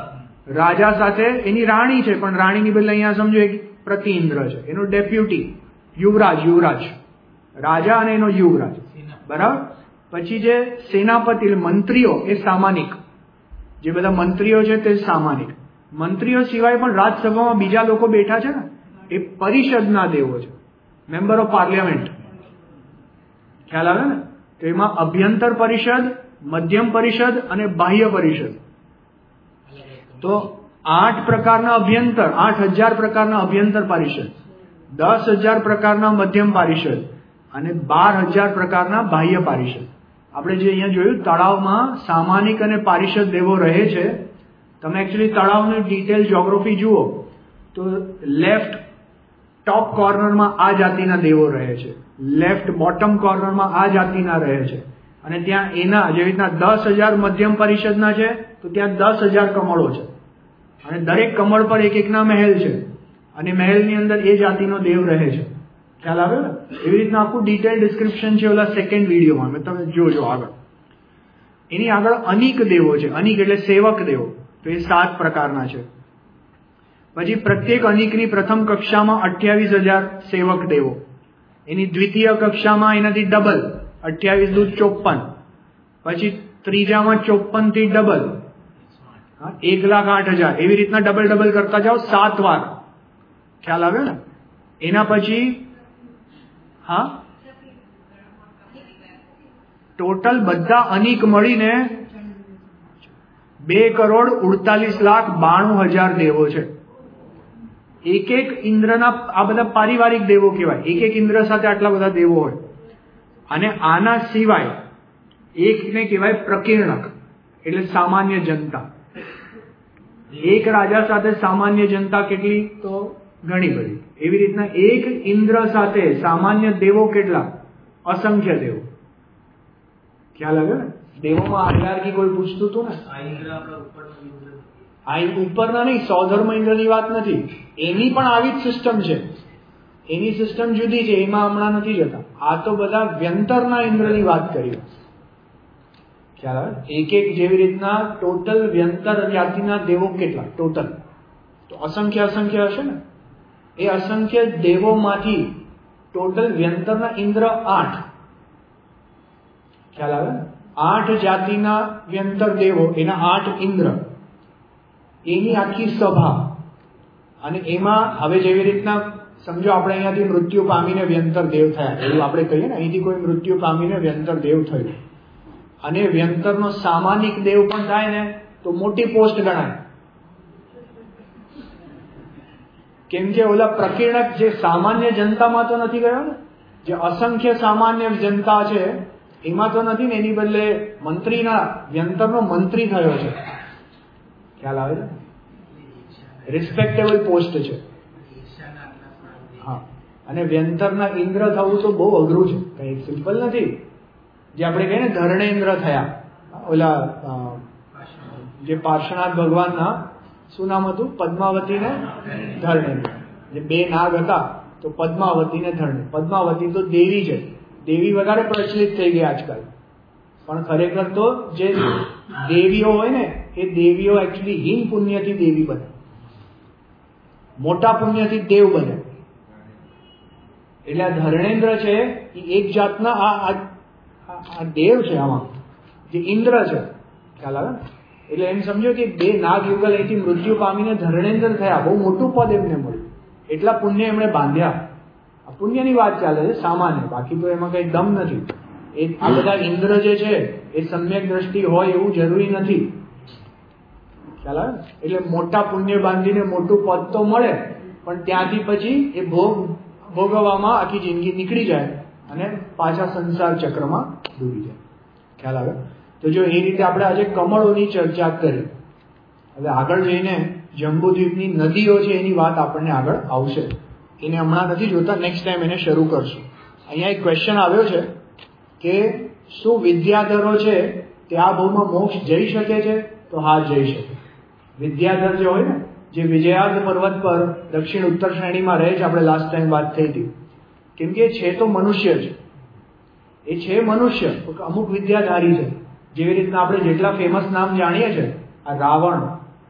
રાજા સાથે એની રાણી છે, પણ રાણીની બદલે અહીંયા સમજો એક પ્રતિ ઇન્દ્ર છે, એનો ડેપ્યુટી યુવરાજ, યુવરાજ રાજા અને એનો યુવરાજ, બરાબર. પછી જે સેનાપતિ મંત્રીઓ એ સામાનિક, જે બધા મંત્રીઓ છે તે સામાનિક. મંત્રીઓ સિવાય પણ રાજસભામાં બીજા લોકો બેઠા છે ને એ પરિષદના દેવો છે, મેમ્બર ઓફ પાર્લિયામેન્ટ. ખ્યાલ આવે ને? તો એમાં અભ્યંતર પરિષદ, મધ્યમ પરિષદ અને બાહ્ય પરિષદ. તો આઠ પ્રકારના અભ્યંતર, આઠ હજાર પ્રકારના અભ્યંતર પરિષદ, દસ હજાર પ્રકારના મધ્યમ પરિષદ અને બાર હજાર પ્રકારના બાહ્ય પરિષદ. આપણે જે અહીંયા જોયું તળાવમાં સામાનિક અને પારિષદ દેવો રહે છે. તમે એકચ્યુઅલી તળાવની ડિટેલ જ્યોગ્રાફી જુઓ તો લેફ્ટ ટોપ કોર્નરમાં આ જાતિના દેવો રહે છે, લેફ્ટ બોટમ કોર્નરમાં આ જાતિના રહે છે, અને ત્યાં એના જેવી રીતના દસ હજાર મધ્યમ પરિષદના છે તો ત્યાં દસ હજાર કમળો છે, અને દરેક કમળ પર એક એકના મહેલ છે, અને મહેલની અંદર એ જાતિનો દેવ રહે છે. ખ્યાલ આવે ને? એવી રીતના આખું ડિટેલ ડિસ્ક્રિપ્શન છે ઓલા સેકન્ડ વિડીયોમાં, મેં તમે જોજો આગળ. એની આગળ અનિક દેવો છે, અનિક એટલે સેવક દેવો, તો એ સાત પ્રકારના છે. પછી પ્રત્યેક અનિકની પ્રથમ કક્ષામાં અઠ્યાવીસ હજાર સેવક દેવો, એની દ્વિતીય કક્ષામાં એનાથી ડબલ અઠ્યાવીસ દૂધ ચોપન, પછી ત્રીજામાં ચોપન થી ડબલ એક લાખ આઠ હજાર, એવી રીતના ડબલ ડબલ કરતા જાઓ સાત વાર. ખ્યાલ આવ્યો ને? એના પછી હા ટોટલ બધા અનિક મળીને બે કરોડ ઉડતાલીસ લાખ બાણું હજાર દેવો છે. એક એક ઇન્દ્રના આ બધા પારિવારિક દેવો કહેવાય, એક એક ઇન્દ્ર સાથે આટલા બધા દેવો હોય. અને આના સિવાય એકને કહેવાય પ્રકીર્ણક, એટલે સામાન્ય જનતા. એક રાજા સાથે સામાન્ય જનતા કેટલી? તો ઘણી બધી. એવી રીતના એક ઇન્દ્ર સાથે સામાન્ય દેવો કેટલા? અસંખ્ય દેવો. ખ્યાલ આવ્યો ને? દેવોમાં હાયરાર્કી કોઈ પૂછતું હતું ને, આ ઉપરના નહીં, સૌધર્મ ઇન્દ્રની વાત નથી, એની પણ આવી જ સિસ્ટમ છે. એની સિસ્ટમ જુદી છે, એમાં હમણાં નથી જતા. આ તો બધા વ્યંતરના ઇન્દ્રની વાત કરી. ખ્યાલ આવે? એક એક જેવી રીતના ટોટલ વ્યંતર જાતિના દેવો કેટલા ટોટલ? તો અસંખ્ય અસંખ્ય હશે ને. એ અસંખ્ય દેવોમાંથી ટોટલ વ્યંતરના ઇન્દ્ર આઠ. ખ્યાલ આવે ને? આઠ જાતિના વ્યંતર દેવો, એના આઠ ઇન્દ્ર, એની આખી સભા. અને એમાં હવે જેવી રીતના સમજો આપણે અહીંયાથી મૃત્યુ પામીને વ્યંતર દેવ થયા, એવું આપણે કહીએ ને, અહીંથી કોઈ મૃત્યુ પામીને વ્યંતર દેવ થયું, અને વ્યંતરનો સામાનિક દેવ પણ થાય ને તો મોટી પોસ્ટ ગણાય. કેમ કે ઓલા પ્રકીર્ણક જે સામાન્ય જનતામાં તો નથી ગયો ને, જે અસંખ્ય સામાન્ય જનતા છે એમાં તો નથી ને, એની બદલે મંત્રીના વ્યંતરનો મંત્રી થયો છે. ખ્યાલ આવે છે? રિસ્પેક્ટેબલ પોસ્ટ છે. હા, અને વ્યંતરના ઇન્દ્ર થવું તો બહુ અઘરું છે, કઈ સિમ્પલ નથી. જે આપણે કહીએ ને ધર્ણેન્દ્ર થયા, ઓલા જે પાર્શ્વનાથ ભગવાનના શું નામ હતું? પદ્માવતી ને ધર્ણેન્દ્ર. જે બે નાગ હતા તો પદ્માવતી ને ધર્ણે. પદ્માવતી તો દેવી છે, દેવી વધારે પ્રચલિત થઈ ગઈ આજકાલ, પણ ખરેખર તો જે દેવીઓ હોય ને એ દેવીઓ એકચ્યુઅલી હીન પુણ્યથી દેવી બને, મોટા પુણ્યથી દેવ બને. એટલે આ ધર્ણેન્દ્ર છે એ એક જાતના આ આ દેવ છે, આમાં જે ઇન્દ્ર છે. ખ્યાલ આવે? એટલે એમ સમજો કે બે નાગ યુગલ અહીંથી મૃત્યુ પામીને ધર્ણેન્દ્ર થયા, બહુ મોટું પદ એમને મળ્યું, એટલા પુણ્ય એમણે બાંધ્યા. આ પુણ્યની વાત ચાલે છે સામાન્ય, બાકી તો એમાં કઈ દમ નથી. એ આ બધા ઇન્દ્ર જે છે એ સમ્યક દ્રષ્ટિ હોય એવું જરૂરી નથી. ખ્યાલ આવે? એટલે મોટા પુણ્ય બાંધીને મોટું પદ તો મળે, પણ ત્યાંથી પછી એ ભોગ ભોગવવામાં આખી જિંદગી નીકળી જાય અને પાછા સંસાર ચક્રમાં ડૂબી જાય. ખ્યાલ આવે? તો જો એ રીતે આપણે આજે કમળોની ચર્ચા કરી, હવે આગળ જઈને જંબુદ્વીપની નદીઓ છે એની વાત આપણને આગળ આવશે. એને હમણાં નથી જોતા, નેક્સ્ટ ટાઈમ એને શરૂ કરશું. અહીંયા એક ક્વેશ્ચન આવ્યો છે કે શું વિદ્યાધરો છે તે આ ભવમાં મોક્ષ જઈ શકે છે? તો હા, જઈ શકે. વિદ્યાધર જે હોય ને, જે વિજયાર્ધ પર્વત પર દક્ષિણ ઉત્તર શ્રેણીમાં રહે છે, આપણે લાસ્ટ ટાઈમ વાત થઈ હતી. કેમ કે છે તો મનુષ્ય જ, એ છે મનુષ્ય, અમુક વિદ્યાધારી છે. જેવી રીતના આપણે જેટલા ફેમસ નામ જાણીએ છીએ, આ રાવણ,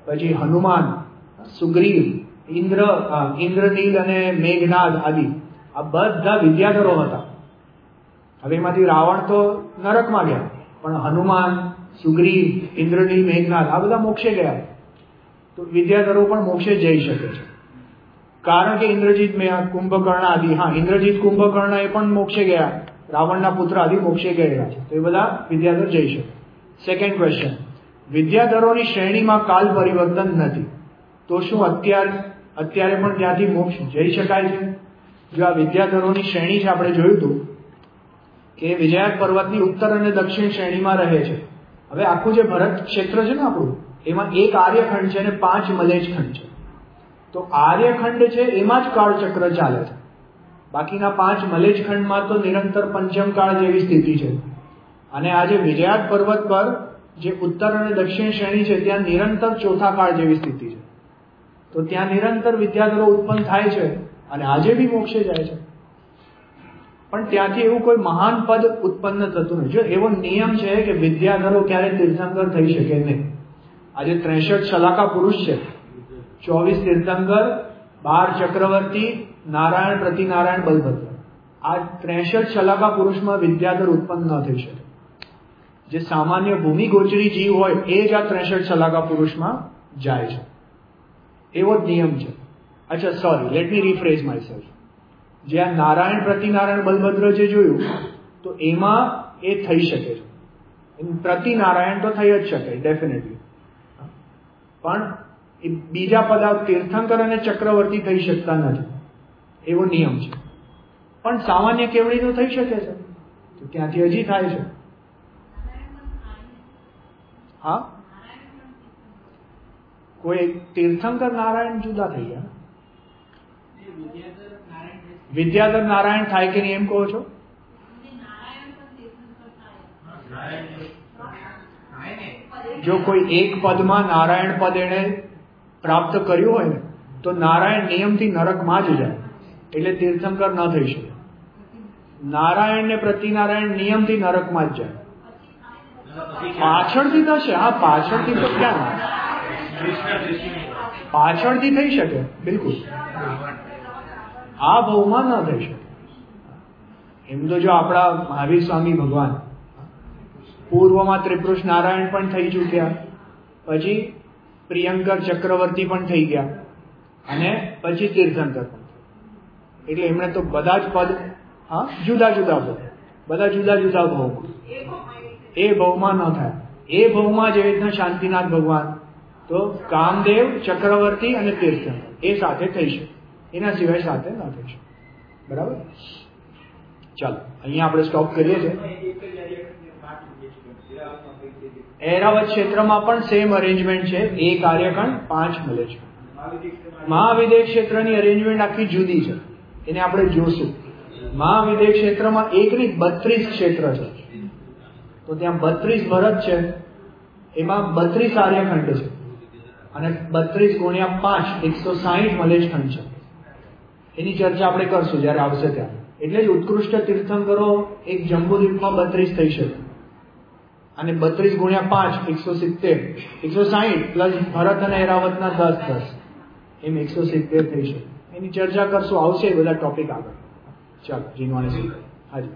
પછી હનુમાન, સુગ્રીવ, ઇન્દ્ર ઇન્દ્રનીલ અને મેઘનાદ આદિ આ બધા વિદ્યાધરો હતા. હવે એમાંથી રાવણ તો નરકમાં ગયા, પણ હનુમાન, સુગ્રીવ, ઇન્દ્રનીલ, મેઘનાદ આ બધા મોક્ષે ગયા. તો વિદ્યાધરો પણ મોક્ષે જઈ શકે છે, કારણ કે ઇન્દ્રજીત કુંભકર્ણ આદિ, હા ઇન્દ્રજીત કુંભકર્ણ એ પણ મોક્ષે ગયા, રાવણના પુત્ર આદિ મોક્ષે ગયેલા છે, તો એ બધા વિદ્યાધર જઈ શકે. સેકન્ડ ક્વેશ્ચન, વિદ્યાધરોની શ્રેણીમાં કાલ પરિવર્તન નથી, તો શું અત્યારે અત્યારે પણ ત્યાંથી મોક્ષ જઈ શકાય છે? જો આ વિદ્યાધરોની શ્રેણી છે, આપણે જોયું હતું કે વિજયાત પર્વતની ઉત્તર અને દક્ષિણ શ્રેણીમાં રહે છે. હવે આખું જે ભરત ક્ષેત્ર છે ને આપણું, એમાં એક આર્યખંડ છે અને પાંચ મલેજ ખંડ છે. તો આર્યખંડ છે એમાં જ કાળચક્ર ચાલે છે, બાકીના પાંચ મલેજ ખંડમાં તો નિરંતર પંચમ કાળ જેવી સ્થિતિ છે. અને આ જે વિજયાત પર્વત પર જે ઉત્તર અને દક્ષિણ શ્રેણી છે ત્યાં નિરંતર ચોથા કાળ જેવી સ્થિતિ છે. તો ત્યાં નિરંતર વિદ્યાધરો ઉત્પન્ન થાય છે અને આજે બી મોક્ષે જાય છે, પણ ત્યાંથી એવું કોઈ મહાન પદ ઉત્પન્ન થતું નથી. જો એવો નિયમ છે કે વિદ્યાધરો ક્યારે તીર્થંકર થઈ શકે નહીં. આજે ત્રેસઠ શલાકા પુરુષ છે, ચોવીસ તીર્થંકર, બાર ચક્રવર્તી, નારાયણ, પ્રતિનારાયણ, બલભદ્ર. આ ત્રેસઠ શલાકા પુરુષમાં વિદ્યાધર ઉત્પન્ન ન થઈ શકે. જે સામાન્ય ભૂમિ ગોચરી જીવ હોય એ જ આ ત્રેસઠ શલાકા પુરુષમાં જાય છે, એવો જ નિયમ છે. અચ્છા sorry, let me rephrase myself. જે આ નારાયણ, પ્રતિનારાયણ, બલભદ્ર જે જોયું, તો એમાં એ થઈ શકે છે. પ્રતિનારાયણ તો થઈ જ શકે ડેફિનેટલી, પણ એ બીજા પદાર્થ તીર્થંકર અને ચક્રવર્તી થઈ શકતા નથી, એવો નિયમ છે. પણ સામાન્ય કેવડી તો થઈ શકે છે, તો ત્યાંથી હજી થાય છે. હા, કોઈ તીર્થંકર નારાયણ જુદા થઈ ગયા. વિદ્યાધર નારાયણ થાય કે નહીં એમ કહો છો? જો કોઈ એક પદમાં નારાયણ પદ એને પ્રાપ્ત કર્યું હોય ને, તો નારાયણ નિયમથી નરકમાં જ જાય, એટલે તીર્થંકર ન થઈ શકે. નારાયણ ને પ્રતિનારાયણ નિયમથી નરકમાં જ જાય. પાછળથી થશે, હા પાછળથી તો ક્યાં, પાછળથી થઈ શકે બિલકુલ, આ ભાવમાં ન થઈ શકે. એમ તો જો આપણા મહાવીર સ્વામી ભગવાન પૂર્વમાં ત્રિપુરુષ નારાયણ પણ થઈ ચૂક્યા, પછી પ્રિયંકર ચક્રવર્તી પણ થઈ ગયા, અને પછી તીર્થંકર પણ. એટલે એમણે તો બધા જ પદ, હા જુદા જુદા પદ, બધા જુદા જુદા ભાવમાં, એ ભાવમાં ન થાય. એ ભાવમાં જેવી રીતના શાંતિનાથ ભગવાન, તો કામદેવ, ચક્રવર્તી અને તીર્થંકર એ સાથે થઈ શકે, એના સિવાય સાથે ન થઈ શકે. બરાબર? ચાલો અહીંયા આપણે સ્ટોપ કરીએ છીએ. એરાવત ક્ષેત્રમાં પણ સેમ અરેન્જમેન્ટ છે, એક આર્યખંડ, પાંચ મલેજ. મહાવિદેહ ક્ષેત્રની અરેન્જમેન્ટ આખી જુદી છે, એને આપણે જોશું. મહાવિદેહ ક્ષેત્રમાં એક ની બત્રીસ ક્ષેત્ર છે, તો ત્યાં બત્રીસ ભરત છે, એમાં બત્રીસ આર્યખંડ છે, અને બત્રીસ ગુણ્યા પાંચ એકસો સાહીઠ મલેજ ખંડ છે. એની ચર્ચા આપણે કરશું જયારે આવશે ત્યારે. એટલે જ ઉત્કૃષ્ટ તીર્થંકરો એક જંબુદ્વીપમાં બત્રીસ થઈ શકે, અને બત્રીસ ગુણ્યા પાંચ એકસો સિત્તેર, એકસો સાહીઠ પ્લસ ભરત અને એરાવતના દસ દસ, એમ એકસો સિત્તેર થઈ શકે. એની ચર્ચા કરશું, આવશે બધા ટોપિક આગળ. ચાલો જીનવાણી. હાજી.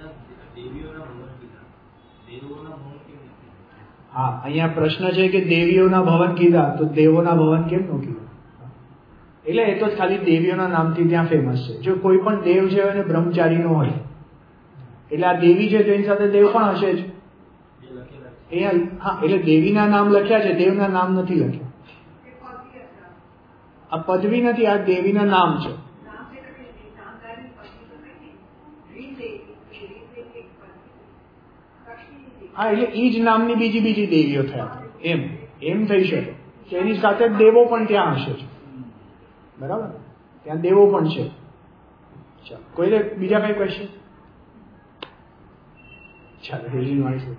હા, અહીંયા પ્રશ્ન છે કે દેવીઓના ભવન કીધા, તો દેવોના ભવન કેમ નો કીધું? એટલે એ તો ખાલી દેવીઓના નામથી ત્યાં ફેમસ છે. જો કોઈ પણ દેવ છે અને બ્રહ્મચારી નો હોય, એટલે આ દેવી છે તેની સાથે દેવ પણ હશે જ. હા, એટલે દેવીના નામ લખ્યા છે, દેવના નામ નથી લખ્યા. આ પદવી નથી, આ દેવીના નામ છે. હા, એટલે ઈ જ નામની બીજી બીજી દેવીઓ થયા, એમ એમ થઈ શકે કે એની સાથે દેવો પણ ત્યાં હશે. બરાબર, ત્યાં દેવો પણ છે. ચાલો, કોઈ બીજા કઈ ક્વેશ્ચન? ચાલો રેલી વાળી.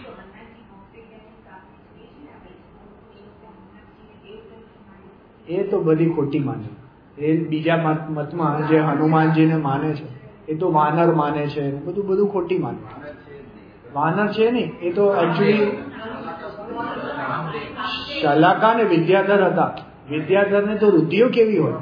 એ તો બધી ખોટી માને. એ બીજા મતમાં જે હનુમાનજીને માને છે એ તો વાનર માને છે, બધું બધું ખોટી માને. વાનર છે ને એ તો એકચ્યુઅલી શલાકા ને વિદ્યાધર હતા. વિદ્યાધર ને તો રુધિઓ કેવી હોય,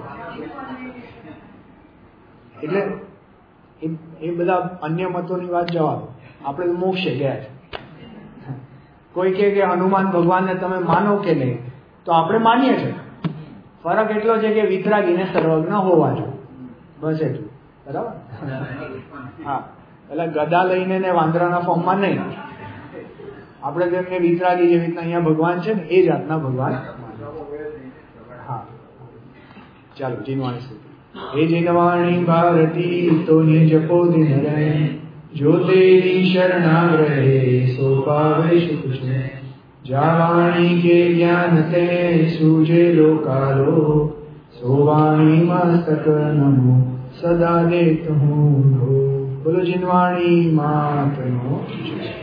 એટલે એ બધા અન્ય મતોની વાત જવા દો, આપણે તો મોક્ષે ગયા છે. કોઈ કહે કે હનુમાન ભગવાનને તમે માનો કે નહીં, તો આપણે માનીએ છીએ. ફરક એટલો છે કે વિતરાગીને સર્વજ્ઞ હોવા જોઈએ, બસ એટલું. બરાબર? હા, એટલે ગદા લઈને ને વાંદરાના ફોર્મમાં નહીં. આપણે તેમને વિતરાગી જેવી રીતના અહીંયા ભગવાન છે ને એ જાતના ભગવાન. હા, ચાલો જીનવાણી સુધી. હે જીનવાણી ભારતી તો નિજ જપો દિન રહે, જો તેરી શરણાગ્રહે સો પાવે સુખ છે. જાવાણી કે જ્ઞાન તે સૂજે લોકાલો, સો વાણી મસ્તક નમો સદા દેત હું. બોલો જીનવાણી માતનો.